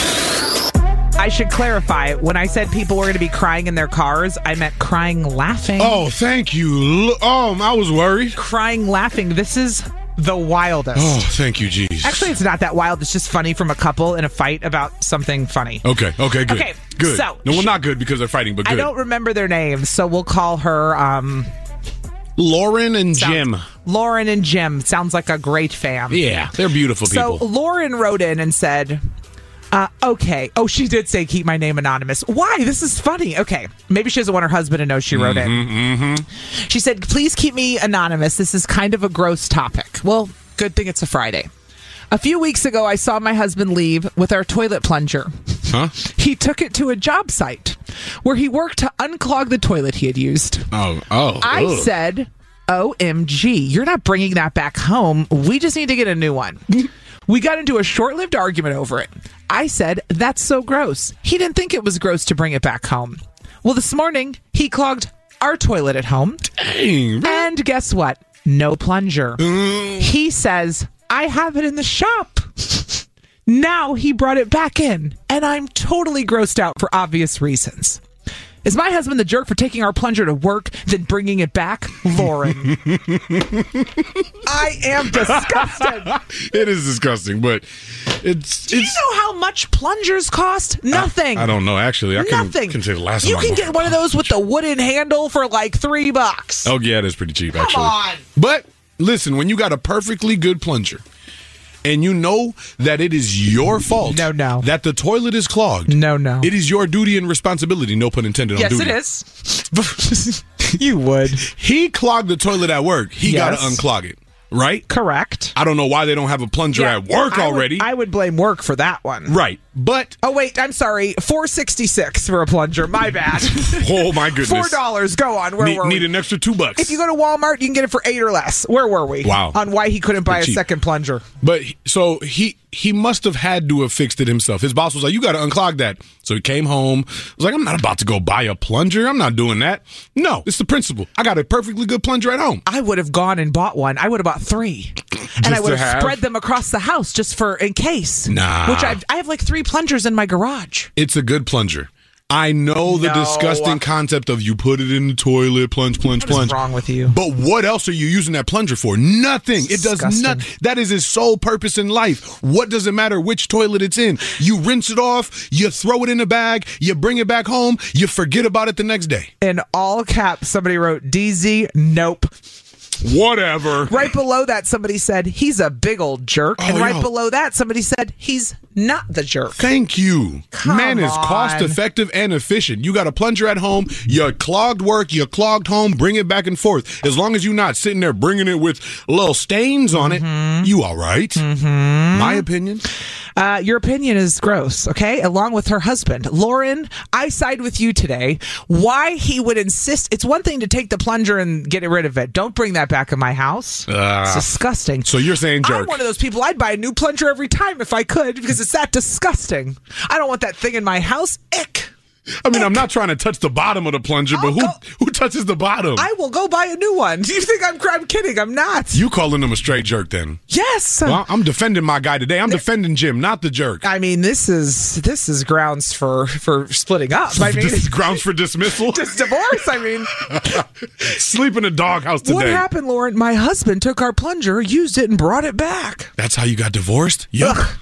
I should clarify, when I said people were going to be crying in their cars, I meant crying laughing. Oh, thank you. I was worried. Crying laughing. This is the wildest. Oh, thank you, jeez. Actually, it's not that wild. It's just funny from a couple in a fight about something funny. Okay, good. Okay, good. So, no, well, not good because they're fighting, but good. I don't remember their names, so we'll call her... Lauren and Jim. Lauren and Jim. Sounds like a great fam. Yeah, they're beautiful people. So Lauren wrote in and said... okay. Oh, she did say keep my name anonymous. Why? This is funny. Okay. Maybe she doesn't want her husband to know she wrote in. She said, please keep me anonymous. This is kind of a gross topic. Well, good thing it's a Friday. A few weeks ago, I saw my husband leave with our toilet plunger. Huh? He took it to a job site where he worked to unclog the toilet he had used. I said, OMG, you're not bringing that back home. We just need to get a new one. We got into a short-lived argument over it. I said, that's so gross. He didn't think it was gross to bring it back home. Well, this morning, he clogged our toilet at home. Dang. And guess what? No plunger. He says, I have it in the shop. Now he brought it back in, and I'm totally grossed out for obvious reasons. Is my husband the jerk for taking our plunger to work, then bringing it back? Lauren. I am disgusted. It is disgusting, but it's... Do you know how much plungers cost? Nothing. I don't know, actually. I Nothing. can say the last time you can get one of those with the wooden handle for like $3. Oh, yeah, it is pretty cheap, actually. Come on. But, listen, when you got a perfectly good plunger, and you know that it is your fault that the toilet is clogged. No. It is your duty and responsibility, no pun intended on duty. Yes, it is. You would. He clogged the toilet at work. He got to unclog it, right? Correct. I don't know why they don't have a plunger at work already. I would blame work for that one. Right, but... Oh, wait, I'm sorry. $4.66 for a plunger. My bad. Oh, my goodness. $4. Go on. Where were we? Need an extra $2. If you go to Walmart, you can get it for $8 or less. Where were we? Wow. On why he couldn't buy a second plunger. But, so, he must have had to have fixed it himself. His boss was like, you got to unclog that. So he came home. Was like, I'm not about to go buy a plunger. I'm not doing that. No, it's the principle. I got a perfectly good plunger at home. I would have gone and bought one. I would have bought 3. And I would have spread them across the house just for in case. Nah. Which I have like 3 plungers in my garage. It's a good plunger. I know the disgusting concept of you put it in the toilet, plunge. What is wrong with you? But what else are you using that plunger for? Nothing. It does nothing. That is its sole purpose in life. What does it matter which toilet it's in? You rinse it off, you throw it in a bag, you bring it back home, you forget about it the next day. In all caps, somebody wrote, DZ, nope. Whatever. Right below that, somebody said, he's a big old jerk. And right below that, somebody said, he's not the jerk. Thank you. Come Man is on. cost effective and efficient. You got a plunger at home, you clogged work, you clogged home, bring it back and forth. As long as you're not sitting there bringing it with little stains on it, you all right. My opinion. Your opinion is gross, okay? Along with her husband. Lauren, I side with you today. Why he would insist. It's one thing to take the plunger and get rid of it. Don't bring that back in my house. It's disgusting. So you're saying jerk. I'm one of those people. I'd buy a new plunger every time if I could because it's that disgusting. I don't want that thing in my house. Ick. I mean, I'm not trying to touch the bottom of the plunger, but who touches the bottom? I will go buy a new one. Do you think I'm kidding? I'm not. You calling him a straight jerk then? Yes. Well, I'm defending my guy today. I'm defending Jim, not the jerk. I mean, this is grounds for splitting up. I mean, this is grounds for dismissal. Just divorce. I mean, sleep in a doghouse today. What happened, Lauren? My husband took our plunger, used it, and brought it back. That's how you got divorced? Yuck.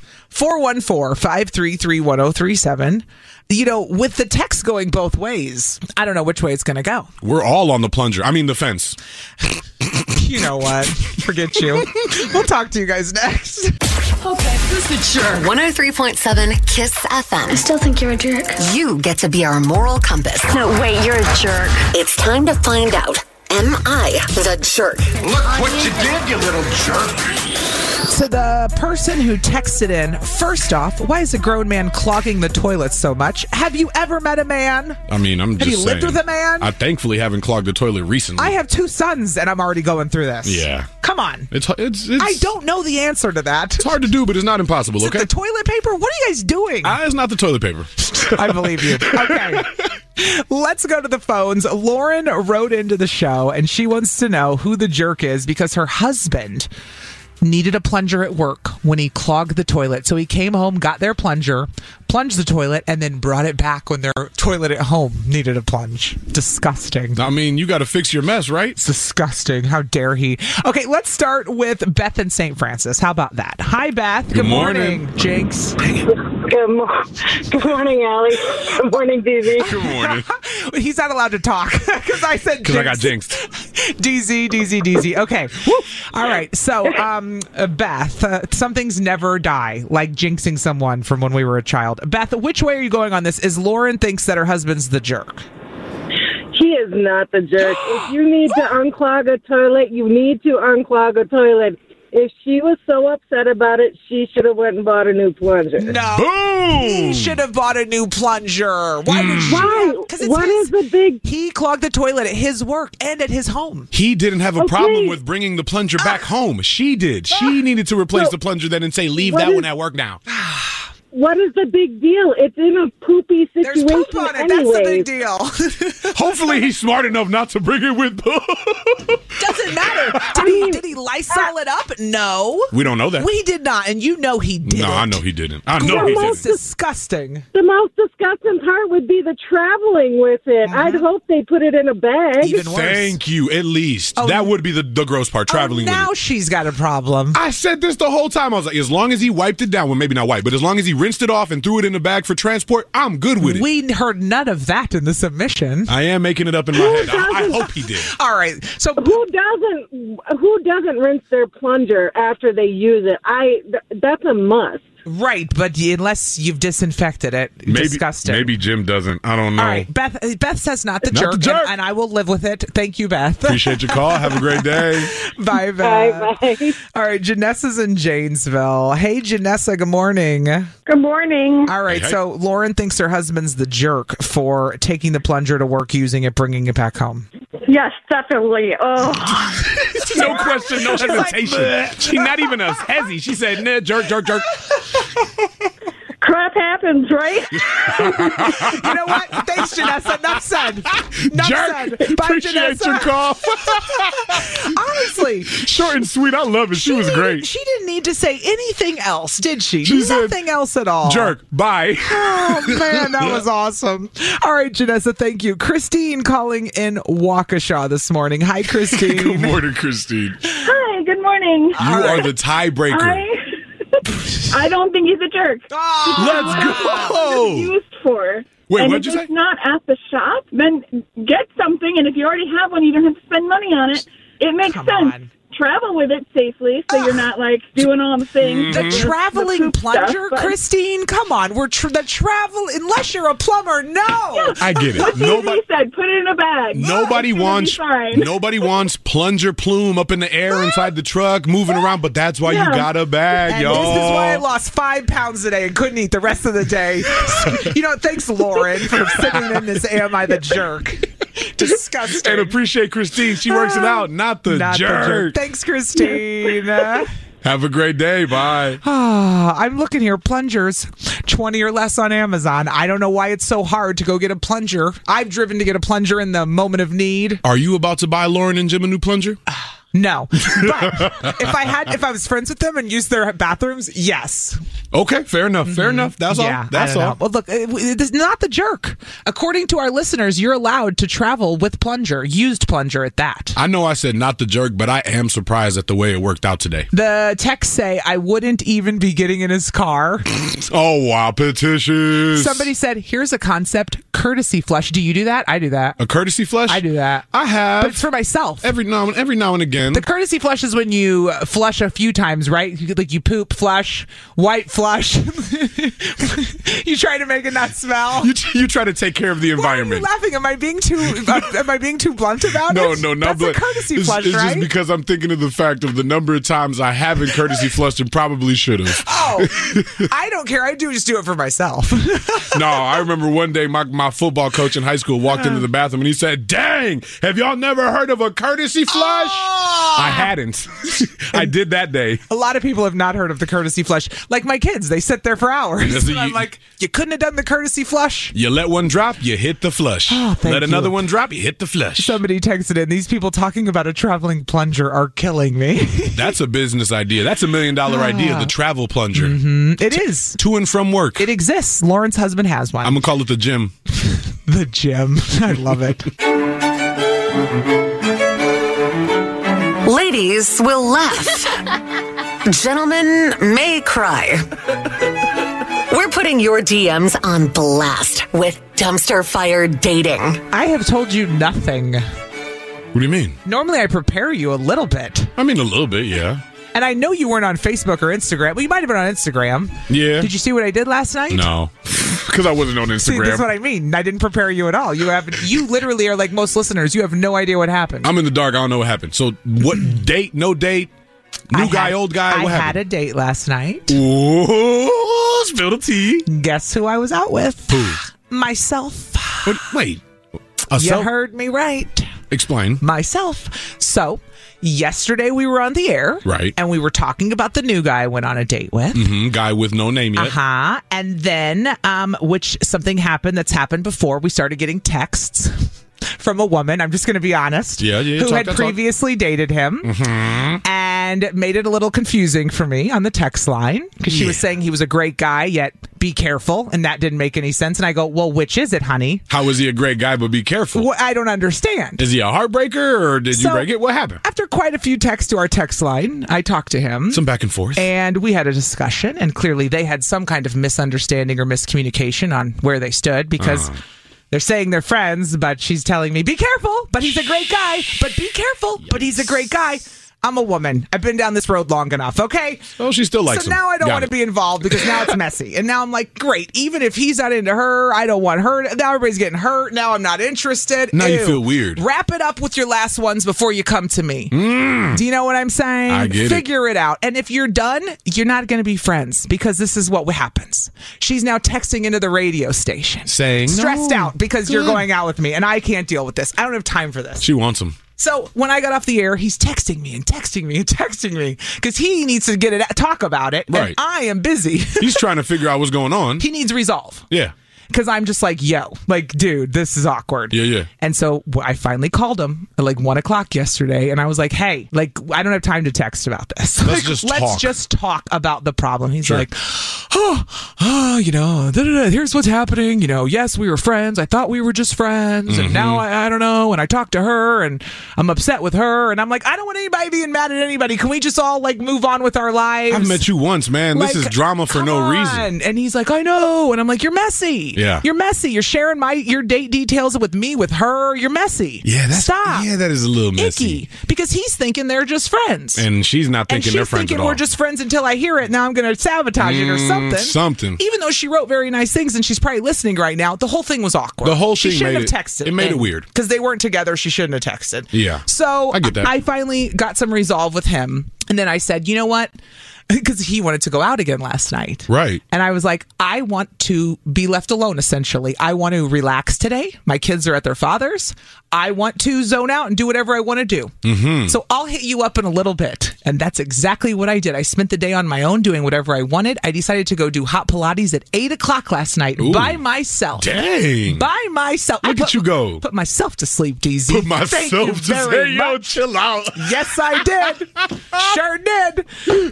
414-533-1037. You know, with the text going both ways, I don't know which way it's going to go. We're all on the plunger. I mean, the fence. You know what? Forget you. We'll talk to you guys next. Okay, who's the jerk? 103.7 KISS FM. I still think you're a jerk. You get to be our moral compass. No, wait, you're a jerk. It's time to find out. Am I the jerk? Look what you did, you little jerk. So the person who texted in, first off, why is a grown man clogging the toilet so much? Have you ever met a man? I mean, I'm just saying. Have you lived with a man? I thankfully haven't clogged the toilet recently. I have 2 sons, and I'm already going through this. Yeah. Come on. It's I don't know the answer to that. It's hard to do, but it's not impossible, okay? The toilet paper? What are you guys doing? It's not the toilet paper. I believe you. Okay. Let's go to the phones. Lauren wrote into the show, and she wants to know who the jerk is because her husband needed a plunger at work when he clogged the toilet. So he came home, got their plunger, plunged the toilet, and then brought it back when their toilet at home needed a plunge. Disgusting. I mean, you got to fix your mess, right? It's disgusting. How dare he? Okay, let's start with Beth in St. Francis. How about that? Hi, Beth. Good morning. Jinx. Good morning, Allie. Good morning, DZ. Good morning. He's not allowed to talk because I said because I got jinxed. DZ. Okay. All right. So, Beth, some things never die, like jinxing someone from when we were a child. Beth, which way are you going on this? Is Lauren thinks that her husband's the jerk? He is not the jerk. If you need to unclog a toilet, you need to unclog a toilet. If she was so upset about it, she should have went and bought a new plunger. No. Boom! He should have bought a new plunger. Why would she? Why? What is the big... He clogged the toilet at his work and at his home. He didn't have a problem with bringing the plunger back home. She did. She needed to replace the plunger then and say, leave that one at work now. What is the big deal? It's in a poopy situation. There's poop on it. Anyways. That's the big deal. Hopefully he's smart enough not to bring it with poop. Doesn't matter. Did he Lysol it up? No. We don't know that. We did not, and you know he didn't. No, I know he didn't. I know he didn't. It's disgusting. The most disgusting part would be the traveling with it. I'd hope they put it in a bag. Even worse. Thank you, at least. That would be the gross part, traveling with it. Now she's got a problem. I said this the whole time. I was like, as long as he wiped it down, well, maybe not wipe, but as long as he rinsed it off and threw it in a bag for transport, I'm good with it. We heard none of that in the submission. I am making it up in my head. I hope he did. All right. So who doesn't rinse their plunger after they use it? That's a must. Right, but unless you've disinfected it, disgusting. Maybe Jim doesn't. I don't know. All right, Beth says not the jerk. And I will live with it. Thank you, Beth. Appreciate your call. Have a great day. Bye, Beth. Bye. All right, Janessa's in Janesville. Hey, Janessa, good morning. Good morning. All right, so Lauren thinks her husband's the jerk for taking the plunger to work, using it, bringing it back home. Yes, definitely. Oh. No question, no hesitation. She's not even a hezzy. She said, nah, jerk. Crap happens, right? You know what? Thanks, Janessa. Enough said. Bye, appreciate Janessa. your call. Honestly. Short and sweet. I love it. She was great. She didn't need to say anything else, did she? She Nothing said, else at all. Jerk. Bye. Oh, man, that was awesome. All right, Janessa, thank you. Christine calling in Waukesha this morning. Hi, Christine. Good morning, Christine. Hi, good morning. You are the tiebreaker. I don't think he's a jerk. Let's go. Used for. Wait, and what'd you say? if it's not at the shop, then get something. And if you already have one, you don't have to spend money on it. It makes sense travel with it safely, so you're not like doing all the things. The traveling plunger, stuff, Christine. Come on, we're the travel. Unless you're a plumber, no. Yeah. I get it. What Nobody said, put it in a bag. Nobody wants plunger plume up in the air inside the truck, moving around. But that's why you got a bag, and y'all. This is why I lost 5 pounds today and couldn't eat the rest of the day. Thanks, Lauren, for sitting in this Am I the Jerk? Disgusting. And appreciate Christine. She works it out, not the jerk. Thanks, Christine. Have a great day. Bye. I'm looking here. Plungers, 20 or less on Amazon. I don't know why it's so hard to go get a plunger. I've driven to get a plunger in the moment of need. Are you about to buy Lauren and Jim a new plunger? No. But if I was friends with them and used their bathrooms, yes. Okay, fair enough. Fair enough. That's all. That's all. Well, look, it is not the jerk. According to our listeners, you're allowed to travel with plunger, used plunger at that. I know I said not the jerk, but I am surprised at the way it worked out today. The texts say I wouldn't even be getting in his car. Oh, wow. Petitions. Somebody said, here's a concept, courtesy flush. Do you do that? I do that. A courtesy flush? I do that. I have. But it's for myself. Every now and again. The courtesy flush is when you flush a few times, right? Like you poop, flush, white flush. You try to make it not smell. You try to take care of the environment. Why are you laughing? Am I being too blunt about it? No, not That's a courtesy flush, it's right? just because I'm thinking of the fact of the number of times I haven't courtesy flushed and probably should have. Oh, I don't care. I just do it for myself. No, I remember one day my football coach in high school walked into the bathroom and he said, "Dang, have y'all never heard of a courtesy flush?" I hadn't. I did that day. A lot of people have not heard of the courtesy flush. Like my kids, they sit there for hours. I'm like, you couldn't have done the courtesy flush. You let one drop, you hit the flush. Let another one drop, you hit the flush. Somebody texted in, these people talking about a traveling plunger are killing me. That's a business idea. That's $1 million idea, the travel plunger. Mm-hmm. It is. To and from work. It exists. Lauren's husband has one. I'm going to call it the gym. The gym. I love it. Ladies will laugh. Gentlemen may cry. We're putting your DMs on blast with Dumpster Fire Dating. I have told you nothing. What do you mean? Normally I prepare you a little bit. I mean, a little bit, yeah. And I know you weren't on Facebook or Instagram. Well, you might have been on Instagram. Yeah. Did you see what I did last night? No. Because I wasn't on Instagram. See, that's what I mean. I didn't prepare you at all. You literally are like most listeners. You have no idea what happened. I'm in the dark. I don't know what happened. So what date, no date, new guy, old guy, what happened? I had a date last night. Ooh, spill the tea. Guess who I was out with? Who? Myself. Wait. You heard me right. Explain. Myself. So, yesterday we were on the air. Right. And we were talking about the new guy I went on a date with. Mm-hmm. Guy with no name yet. Uh-huh. And then, something happened that's happened before. We started getting texts from a woman, I'm just going to be honest, who had previously dated him and made it a little confusing for me on the text line because she was saying he was a great guy, yet be careful, and that didn't make any sense. And I go, well, which is it, honey? How is he a great guy, but be careful? Well, I don't understand. Is he a heartbreaker, or did you break it? What happened? After quite a few texts to our text line, I talked to him. Some back and forth. And we had a discussion, and clearly they had some kind of misunderstanding or miscommunication on where they stood because... They're saying they're friends, but she's telling me, be careful, but he's a great guy. But be careful, but he's a great guy. I'm a woman. I've been down this road long enough, okay? Oh, she still likes him. So now I don't want to be involved because now it's messy. And now I'm like, great, even if he's not into her, I don't want her. Now everybody's getting hurt. Now I'm not interested. Now you feel weird. Wrap it up with your last ones before you come to me. Do you know what I'm saying? I get it. Figure it out. And if you're done, you're not going to be friends because this is what happens. She's now texting into the radio station. Saying, stressed out because you're going out with me and I can't deal with this. I don't have time for this. She wants him. So when I got off the air, he's texting me because he needs to talk about it. Right. And I am busy. He's trying to figure out what's going on. He needs resolve. Yeah. Because I'm just like, dude, this is awkward. Yeah. And so I finally called him at 1:00 yesterday, and I was like, hey, I don't have time to text about this. Let's just talk about the problem. He's like, here's what's happening. Yes, we were friends. I thought we were just friends. And now I don't know. And I talked to her and I'm upset with her. And I'm like, I don't want anybody being mad at anybody. Can we just all move on with our lives? I've met you once, man. This is drama for no reason. And he's like, I know. And I'm like, you're messy. Yeah. You're messy. You're sharing your date details with me, with her. You're messy. Yeah, Stop. Yeah, that is a little messy. Icky. Because he's thinking they're just friends. And she's not thinking they're friends at all. We're just friends until I hear it. Now I'm going to sabotage it or something. Even though she wrote very nice things and she's probably listening right now, the whole thing was awkward. The whole thing she shouldn't have texted. It made it weird. Because they weren't together. She shouldn't have texted. Yeah. So I get that. I finally got some resolve with him. And then I said, you know what? Because he wanted to go out again last night. Right. And I was like, I want to be left alone, essentially. I want to relax today. My kids are at their father's. I want to zone out and do whatever I want to do. So I'll hit you up in a little bit. And that's exactly what I did. I spent the day on my own doing whatever I wanted. I decided to go do hot Pilates at 8 o'clock last night by myself. Dang. By myself. Look at you go. Put myself to sleep, DZ. Put myself to sleep. Yo, chill out. Yes, I did. Sure did.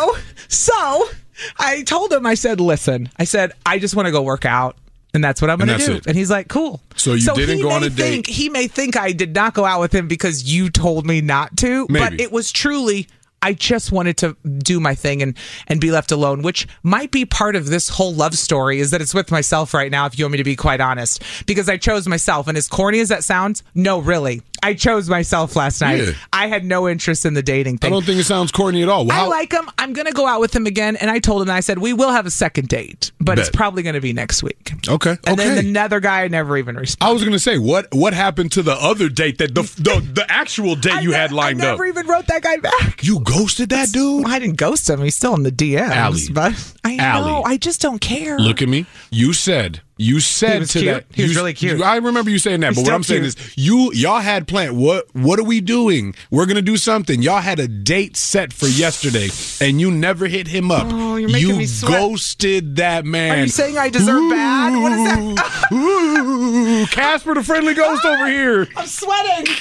So I told him, I said, listen, I just want to go work out. And that's what I'm going to do. And he's like, cool. So you didn't go on a date? He may think I did not go out with him because you told me not to. Maybe. But it was truly, I just wanted to do my thing and be left alone, which might be part of this whole love story, is that it's with myself right now, if you want me to be quite honest. Because I chose myself. And as corny as that sounds, no, really. I chose myself last night. Yeah. I had no interest in the dating thing. I don't think it sounds corny at all. I like him. I'm going to go out with him again. And I told him, I said, we will have a second date, but it's probably going to be next week. Okay. And then another guy never even responded. I was going to say, what happened to the other date, that the actual date you had lined up? I never even wrote that guy back. You ghosted that dude? I didn't ghost him. He's still in the DMs. Allie. But I know. I just don't care. Look at me. You said he was cute. that. He was really cute. I remember you saying that. But what I'm saying is, y'all had planned. What are we doing? We're gonna do something. Y'all had a date set for yesterday, and you never hit him up. Oh, you're making me sweat. Ghosted that man. Are you saying I deserve bad? What is that? Ooh, Casper the Friendly Ghost over here. I'm sweating.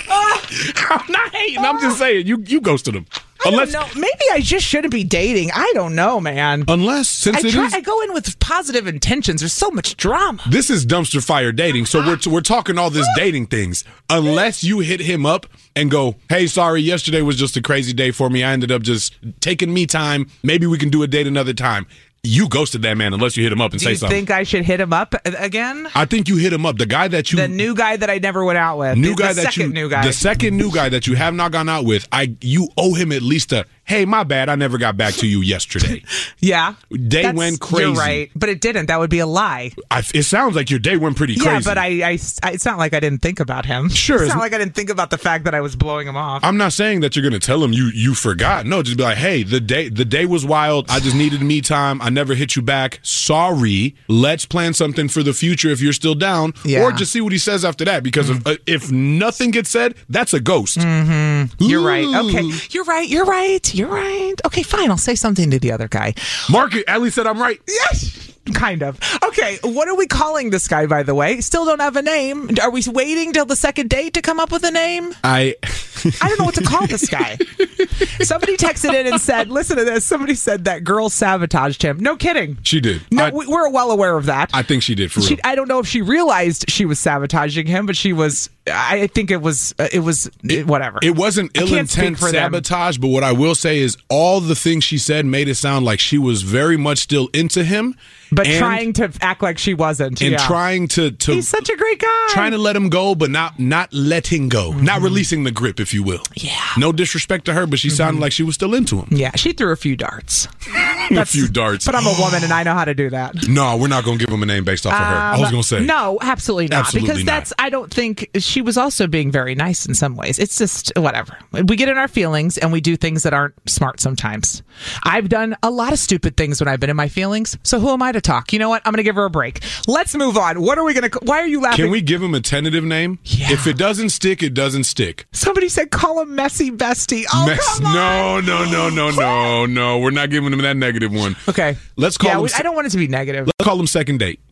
I'm not hating. I'm just saying you ghosted him. I don't know. Maybe I just shouldn't be dating. I don't know, man. I go in with positive intentions. There's so much drama. This is dumpster fire dating, so we're talking all this dating things. Unless you hit him up and go, hey, sorry, yesterday was just a crazy day for me. I ended up just taking me time. Maybe we can do a date another time. You ghosted that man unless you hit him up and say something. Do you think I should hit him up again? I think you hit him up. The new guy that I never went out with. The second new guy that you have not gone out with. You owe him at least a, hey, my bad, I never got back to you yesterday. Yeah. Day went crazy. You're right. But it didn't. That would be a lie. It sounds like your day went pretty crazy. Yeah, but it's not like I didn't think about him. Sure. It's not like I didn't think about the fact that I was blowing him off. I'm not saying that you're going to tell him you forgot. No, just be like, hey, the day was wild. I just needed me time. I never hit you back. Sorry. Let's plan something for the future if you're still down. Yeah. Or just see what he says after that. Because if nothing gets said, that's a ghost. Mm-hmm. You're right. Okay. You're right. Okay, fine. I'll say something to the other guy. Mark, Allie said I'm right. Yes. Kind of. Okay, what are we calling this guy, by the way? Still don't have a name. Are we waiting till the second date to come up with a name? I don't know what to call this guy. Somebody texted in and said, listen to this. Somebody said that girl sabotaged him. No kidding. She did. No, we're well aware of that. I think she did, for real. I don't know if she realized she was sabotaging him, but she was... I think it was whatever. It wasn't ill-intent sabotage, but what I will say is all the things she said made it sound like she was very much still into him. But trying to act like she wasn't. And trying to... He's such a great guy. Trying to let him go, but not letting go. Mm-hmm. Not releasing the grip, if you will. Yeah. No disrespect to her, but she sounded like she was still into him. Yeah, she threw a few darts. A few darts. But I'm a woman and I know how to do that. No, we're not going to give him a name based off of her. I was going to say. No, absolutely not. Absolutely because I don't think she was also being very nice in some ways. It's just whatever. We get in our feelings and we do things that aren't smart sometimes. I've done a lot of stupid things when I've been in my feelings. So who am I to talk? You know what? I'm going to give her a break. Let's move on. What are we going to... Why are you laughing? Can we give him a tentative name? Yeah. If it doesn't stick, it doesn't stick. Somebody said call him Messy Bestie. Oh, come on. No. We're not giving him that negative one. Okay. Let's call him... I don't want it to be negative. Let's call him second date.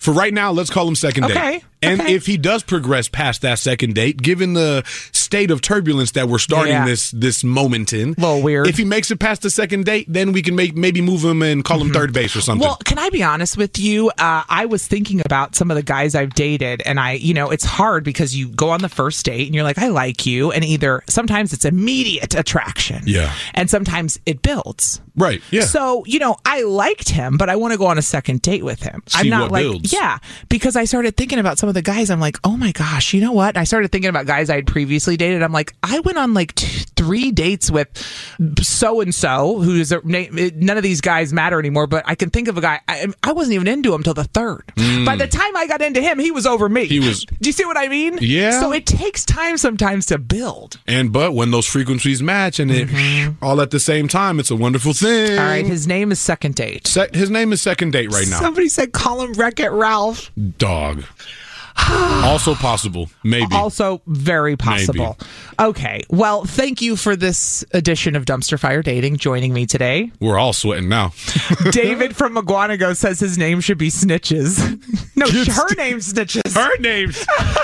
For right now, let's call him second date. Okay. And if he does progress past that second date, given the state of turbulence that we're starting this moment in, a little weird. If he makes it past the second date, then we can maybe move him and call him third base or something. Well, can I be honest with you? I was thinking about some of the guys I've dated, and it's hard because you go on the first date and you're like, I like you, and sometimes it's immediate attraction. Yeah. And sometimes it builds. Right. Yeah. So, I liked him, but I want to go on a second date with him. See I'm not what like, builds. yeah, because I started thinking about some of the guys. I'm like, oh my gosh, you know what? And I started thinking about guys I had previously dated. I'm like, I went on like 3 dates with so-and-so, who's none of these guys matter anymore, but I can think of a guy, I wasn't even into him till the third. By the time I got into him, he was over me. Do you see what I mean? Yeah. So it takes time sometimes to build. But when those frequencies match and it all at the same time, it's a wonderful thing. All right, his name is Second Date. His name is Second Date right now. Somebody said call him Wreck-It Ralph. Dog. Also possible. Maybe. Also very possible. Maybe. Okay. Well, thank you for this edition of Dumpster Fire Dating, joining me today. We're all sweating now. David from McGuanago says his name should be Snitches. No, her name's Snitches. Her name's.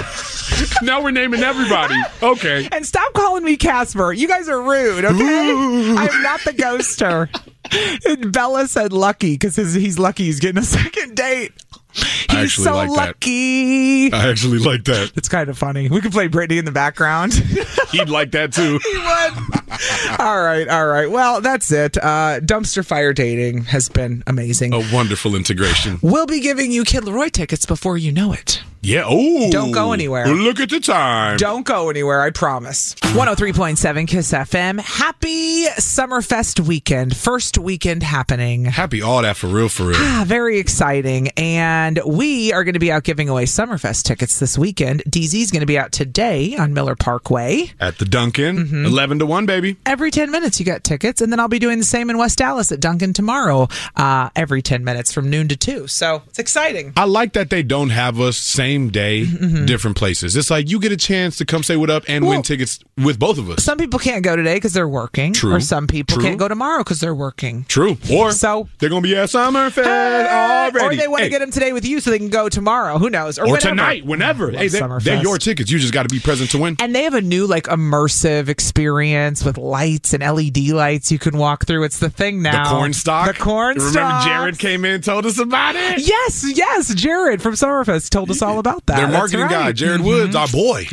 Now we're naming everybody. Okay. And stop calling me Casper. You guys are rude, okay? I am not the ghoster. And Bella said lucky because he's lucky he's getting a second date. He's so like lucky. I actually like that. It's kind of funny. We could play Britney in the background. He'd like that too. He would. All right. Well, that's it. Dumpster Fire Dating has been amazing. A wonderful integration. We'll be giving you Kid Leroy tickets before you know it. Yeah. Oh. Don't go anywhere. Look at the time. Don't go anywhere, I promise. 103.7 Kiss FM. Happy Summerfest weekend. First weekend happening. Happy all that for real. Very exciting. And we are going to be out giving away Summerfest tickets this weekend. DZ's going to be out today on Miller Parkway. At the Dunkin'. 11 to 1, baby. Every 10 minutes you got tickets. And then I'll be doing the same in West Dallas at Dunkin' tomorrow. Every 10 minutes from noon to 2. So it's exciting. I like that they don't have us same day, different places. It's like you get a chance to come say what up and win tickets with both of us. Some people can't go today because they're working. True. Or some people can't go tomorrow because they're working. True. Or they're going to be at Summerfest already. Or they want to get them today with you so they can go tomorrow. Who knows? Or tonight, whenever. Hey, they're your tickets. You just got to be present to win. And they have a new immersive experience with lights and LED lights you can walk through. It's the thing now. The cornstalk. Remember Jared came in and told us about it? Yes. Jared from Summerfest told us all about that. Their marketing guy, Jared Woods, our boy.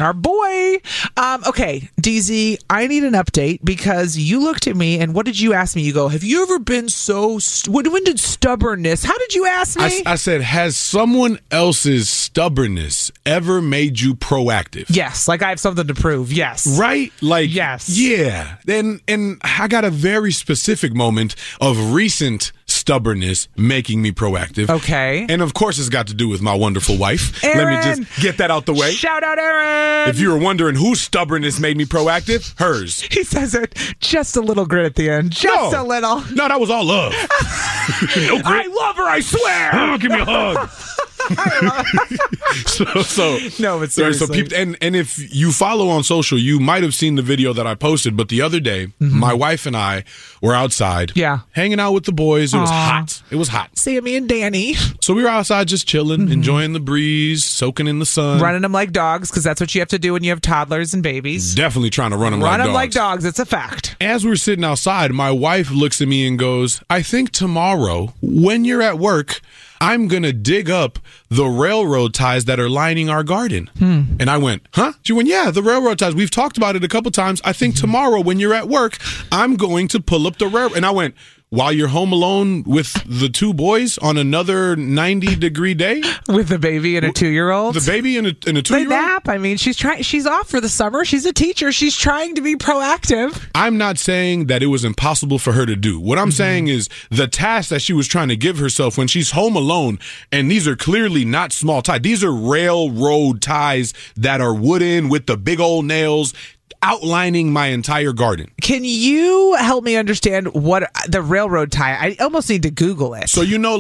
Okay, DZ, I need an update because you looked at me and what did you ask me? You go, have you ever been when did stubbornness? How did you ask me? I said, has someone else's stubbornness ever made you proactive? Yes, like I have something to prove. Yes. Right? Like, yes. Yeah. And I got a very specific moment of recent stubbornness making me proactive. Okay. And of course, it's got to do with my wonderful wife. Erin. Let me just get that out the way. Shout out, Erin. If you were wondering whose stubbornness made me proactive, hers. He says it just a little grit at the end. Just a little. No, that was all love. No grit. I love her, I swear. Give me a hug. No, but seriously. So people, and if you follow on social, you might have seen the video that I posted. But the other day, my wife and I were outside, hanging out with the boys. It was hot. It was hot. Sammy and Danny. So we were outside just chilling, enjoying the breeze, soaking in the sun, running them like dogs because that's what you have to do when you have toddlers and babies. Definitely trying to run them like dogs. It's a fact. As we were sitting outside, my wife looks at me and goes, "I think tomorrow when you're at work, I'm going to dig up the railroad ties that are lining our garden." And I went, huh? She went, yeah, the railroad ties. We've talked about it a couple times. I think tomorrow when you're at work, I'm going to pull up the railroad. And I went, while you're home alone with the two boys on another 90-degree day? With the baby and a 2-year-old? The baby and a 2-year-old? They nap. I mean, she's off for the summer. She's a teacher. She's trying to be proactive. I'm not saying that it was impossible for her to do. What I'm saying is the task that she was trying to give herself when she's home alone, and these are clearly not small ties. These are railroad ties that are wooden with the big old nails, outlining my entire garden. Can you help me understand what the railroad tie? I almost need to Google it. So, like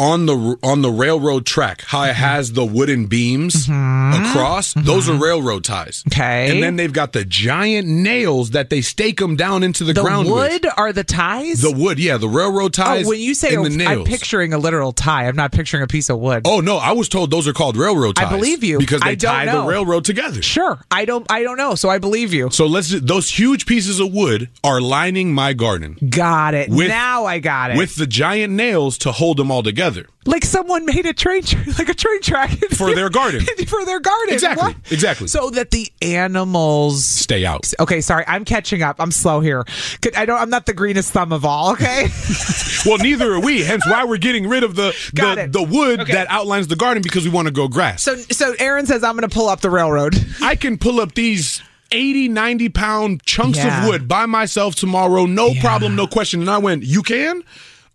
on the railroad track, how it has the wooden beams across, those are railroad ties. Okay. And then they've got the giant nails that they stake them down into the ground with. The wood are the ties? The wood, yeah, the railroad ties. Oh, when you say and the nails. I'm picturing a literal tie. I'm not picturing a piece of wood. Oh no, I was told those are called railroad ties. I believe you because they tie the railroad together. Sure, I don't know, so I believe you. So those huge pieces of wood are lining my garden. Got it. Now I got it. With the giant nails to hold them all together. Like someone made a train track for their garden. For their garden. Exactly. What? Exactly. So that the animals stay out. Okay, sorry, I'm catching up. I'm slow here. I'm not the greenest thumb of all. Okay. Well, neither are we. Hence why we're getting rid of the wood that outlines the garden because we want to grow grass. So Aaron says I'm going to pull up the railroad. I can pull up these 80, 90-pound chunks of wood by myself tomorrow. No problem, no question. And I went, you can?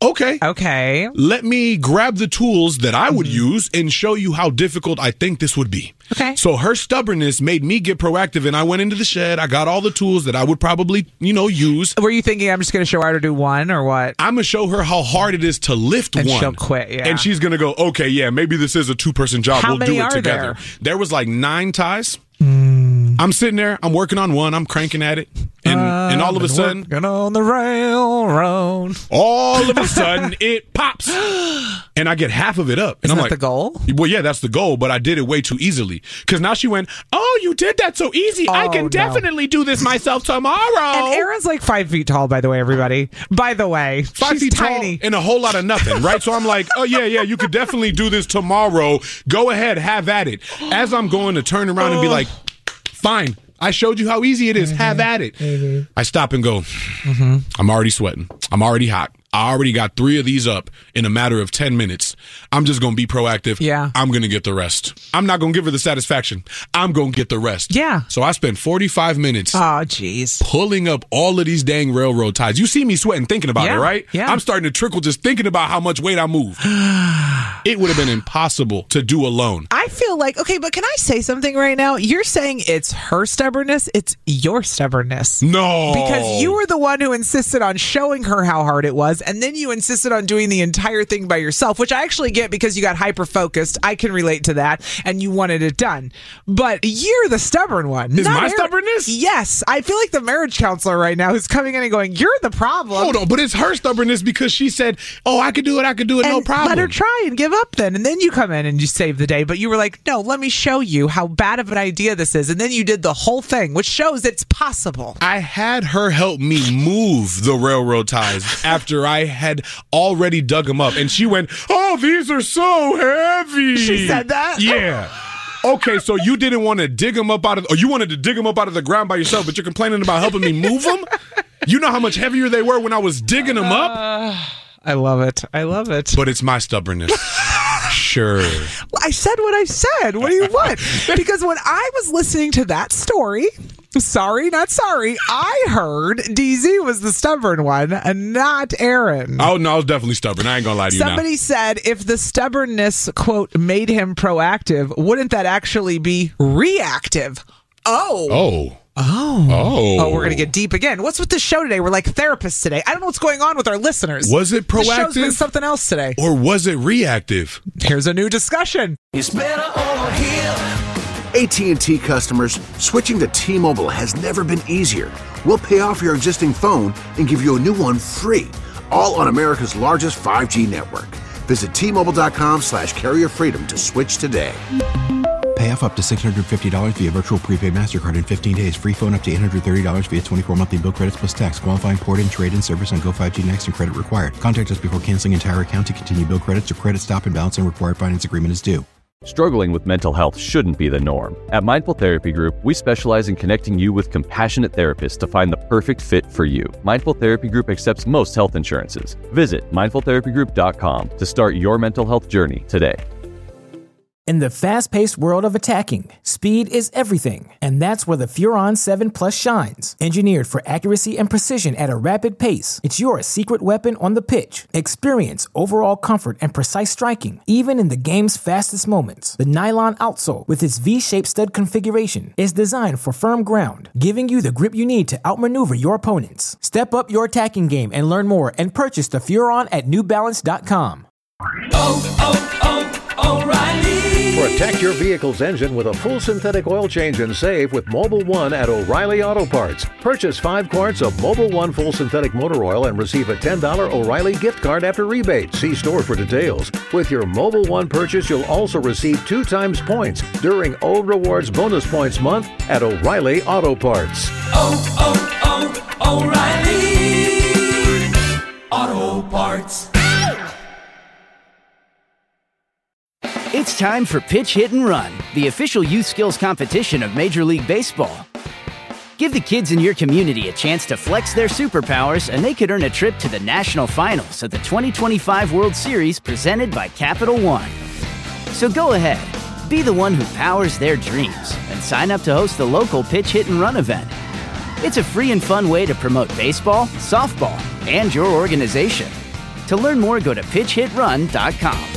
Okay. Let me grab the tools that I would use and show you how difficult I think this would be. Okay. So her stubbornness made me get proactive, and I went into the shed. I got all the tools that I would probably, use. Were you thinking I'm just going to show her how to do one or what? I'm going to show her how hard it is to lift and one. And she'll quit, yeah. And she's going to go, okay, yeah, maybe this is a two-person job. How we'll many do it are together. There was like 9 ties. I'm sitting there. I'm working on one. I'm cranking at it. And all of a sudden, working on the railroad. All of a sudden, it pops, and I get half of it up. And Isn't I'm that like, the goal? Well, yeah, that's the goal. But I did it way too easily because now she went, "Oh, you did that so easy. I can definitely do this myself tomorrow." And Aaron's like 5 feet tall, by the way, everybody. By the way, 5 feet tiny tall and a whole lot of nothing, right? So I'm like, "Oh yeah, you could definitely do this tomorrow. Go ahead, have at it." As I'm going to turn around and be like, "Fine. I showed you how easy it is. Have at it." I stop and go, I'm already sweating. I'm already hot. I already got 3 of these up in a matter of 10 minutes. I'm just going to be proactive. Yeah. I'm going to get the rest. I'm not going to give her the satisfaction. I'm going to get the rest. Yeah. So I spent 45 minutes. Oh, jeez. Pulling up all of these dang railroad ties. You see me sweating thinking about it, right? Yeah. I'm starting to trickle just thinking about how much weight I moved. It would have been impossible to do alone. I feel like, okay, but can I say something right now? You're saying it's her stubbornness. It's your stubbornness. No. Because you were the one who insisted on showing her how hard it was, and then you insisted on doing the entire thing by yourself, which I actually get because you got hyper-focused. I can relate to that, and you wanted it done. But you're the stubborn one. Is my stubbornness? Yes. I feel like the marriage counselor right now who's coming in and going, you're the problem. Hold on, but it's her stubbornness because she said, oh, I could do it, no problem. Let her try and give up then. And then you come in and you save the day. But you were like, no, let me show you how bad of an idea this is. And then you did the whole thing, which shows it's possible. I had her help me move the railroad ties after I had already dug them up. And she went, oh, these are so heavy. She said that? Yeah. Okay, so you didn't want to dig them up or you wanted to dig them up out of the ground by yourself, but you're complaining about helping me move them? You know how much heavier they were when I was digging them up? I love it. I love it. But it's my stubbornness. Sure. Well, I said what I said. What do you want? Because when I was listening to that story, sorry, not sorry, I heard DZ was the stubborn one and not Aaron. Oh, no, I was definitely stubborn. I ain't gonna lie to you now. Somebody said if the stubbornness, quote, made him proactive, wouldn't that actually be reactive? Oh, we're going to get deep again. What's with this show today? We're like therapists today. I don't know what's going on with our listeners. Was it proactive? The show's been something else today. Or was it reactive? Here's a new discussion. It's better over here. AT&T customers, switching to T-Mobile has never been easier. We'll pay off your existing phone and give you a new one free, all on America's largest 5G network. Visit T-Mobile.com/carrier freedom to switch today. Pay off up to $650 via virtual prepaid MasterCard in 15 days. Free phone up to $830 via 24 monthly bill credits plus tax. Qualifying port-in, trade-in service on Go 5G Next and credit required. Contact us before canceling entire account to continue bill credits or credit stop and balance and required finance agreement is due. Struggling with mental health shouldn't be the norm. At Mindful Therapy Group, we specialize in connecting you with compassionate therapists to find the perfect fit for you. Mindful Therapy Group accepts most health insurances. Visit mindfultherapygroup.com to start your mental health journey today. In the fast-paced world of attacking, speed is everything, and that's where the Furon 7 Plus shines. Engineered for accuracy and precision at a rapid pace, it's your secret weapon on the pitch. Experience overall comfort and precise striking, even in the game's fastest moments. The nylon outsole, with its V-shaped stud configuration, is designed for firm ground, giving you the grip you need to outmaneuver your opponents. Step up your attacking game and learn more and purchase the Furon at NewBalance.com. O'Reilly. Protect your vehicle's engine with a full synthetic oil change and save with Mobil 1 at O'Reilly Auto Parts. Purchase 5 quarts of Mobil 1 full synthetic motor oil and receive a $10 O'Reilly gift card after rebate. See store for details. With your Mobil 1 purchase, you'll also receive 2 times points during O Rewards Bonus Points Month at O'Reilly Auto Parts. O'Reilly Auto Parts. It's time for Pitch, Hit, and Run, the official youth skills competition of Major League Baseball. Give the kids in your community a chance to flex their superpowers, and they could earn a trip to the national finals of the 2025 World Series presented by Capital One. So go ahead, be the one who powers their dreams, and sign up to host the local Pitch, Hit, and Run event. It's a free and fun way to promote baseball, softball, and your organization. To learn more, go to pitchhitrun.com.